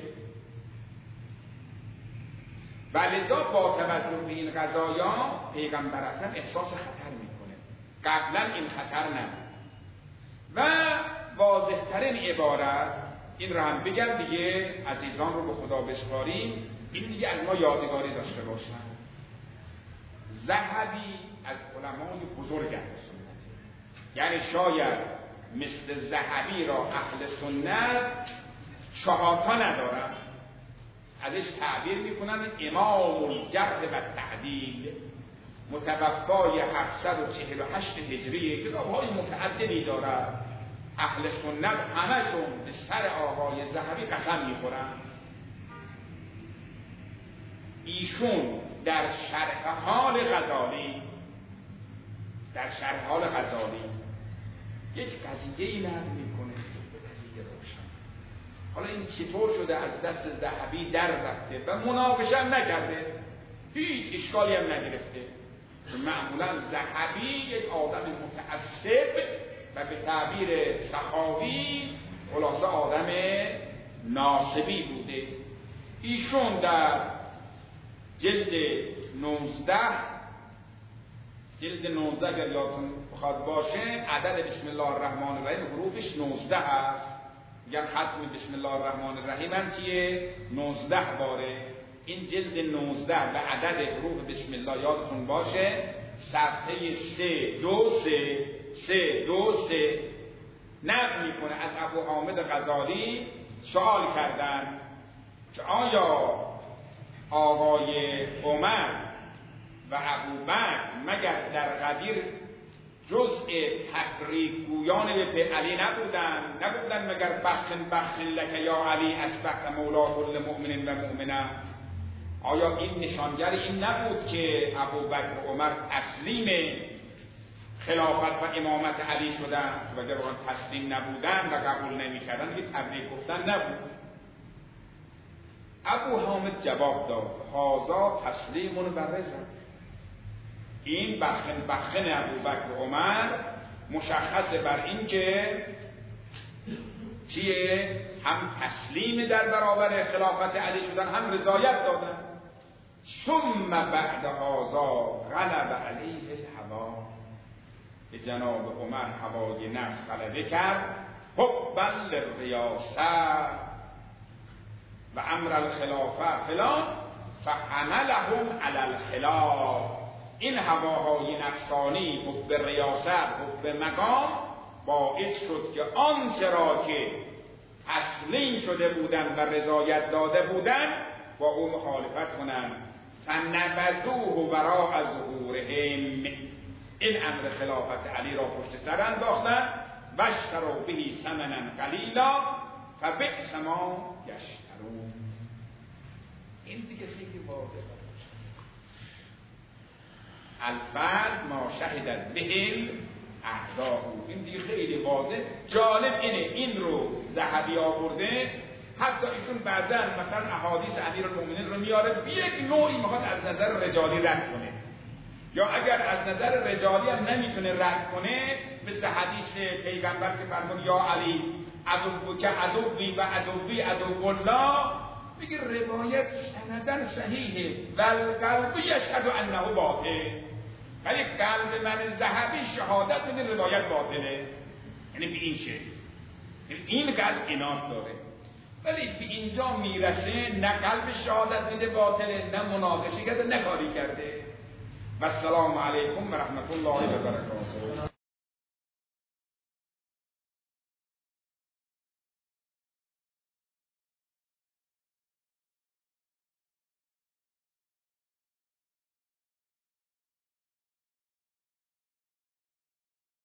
و لذا با توجه به این قضایا پیغمبر اکرم احساس خطر میکنه. قبلا این خطر نبود. و واضح‌ترین عبارت این رو هم بگم دیگه، عزیزان رو به خدا بسپاریم، این دیگه از ما یادگاری داشته باشن. ذهبی از علمای بزرگ اهل سنت، یعنی شاید مثل ذهبی را اهل سنت چهارتا ندارن، ازش تعبیر میکنن امام الجرح و تعدیل، متوفای هفتصد و چهل و هشت هجری، کتاب‌های متعددی دارد. اهل سنت همشون به سر آقای ذهبی قسم میخورن. ایشون در شرح حال غزالی در شرح حال غزالی یک قضیه‌ای نقل میکنه، قضیه روشن. حالا این چطور شده از دست ذهبی در رفته و مناقشه هم نکرده، هیچ اشکالی هم نگرفته. معمولا ذهبی یک آدم متعصب و به تعبیر سخاوی خلاصه آدم ناصبی بوده. ایشون در جلد نوزده جلد نوزده اگر یادتون بخواد باشه، عدد بسم الله الرحمن الرحیم حروفش نوزده هست. اگر ختم بسم الله الرحمن الرحیم هم چیه؟ نوزده باره. این جلد نوزده و عدد حروف بسم الله یادتون باشه، صفحه سه دو سه سه دو سه نقل میکنه از ابو حامد غزالی. سوال کردن که آیا آقای عمر و ابوبکر مگر در غدیر جزء تبریک گویان به علی نبودن؟ نبودن مگر بخن بخن لک یا علی اصبحت مولا کل مؤمن و مؤمنه؟ آیا این نشانگر این نبود که ابوبکر و عمر تسلیم خلافت و امامت علی شدن؟ و اگر آن تسلیم نبودن و قبول نمی‌کردن که تبریک گفتن نبود. ابو حامد جواب داد هذا تسلیم و رضا. این بخن بخن ابوبکر و عمر مشخص بر این که چیه؟ هم تسلیم در برابر خلافت علی شدن، هم رضایت دادن. ثم بعد هذا غلب علیه الهوا. به جناب عمر هوای نفس غلبه کرد، حبا للریاست و امر الخلافه فلان فعملهم علی الخلاف. این هواهای نفسانی، حب ریاست، حب مقام، باعث شد که آنچه را که تسلیم شده بودند و رضایت داده بودند با او مخالفت کنند. فنبذوه وراء ظهورهم، این امر خلافت علی را پشت سر انداختن و اشتروا به ثمنا قلیلا فبئس ما یشترون. این دیگه خیلی واضحه. الفرد ما شهدت به اعداء، این دیگه خیلی واضح. جالب اینه این رو ذهبی آورده، حتی ایشون بعضا مثلا احادیث امیرالمومنین رو میاره به یک نوعی میخواد از نظر رجالی رد کنه، یا اگر از نظر رجالی هم نمیتونه رد کنه، مثل حدیث پیغمبر که فرمود یا علی عدو که عدوی و عدوی عدو الله، میگه روایت سندن صحیحه و القلب یشهد انه باطل، ولی قلب من ذهبی شهادت میده روایت باطله، یعنی به این شکل این قلب عناد داره، ولی به اینجا میرسه نه قلب شهادت میده باطله، نه مناقشه کرده، نه کاری کرده. و السلام علیکم و رحمت الله و برکاته.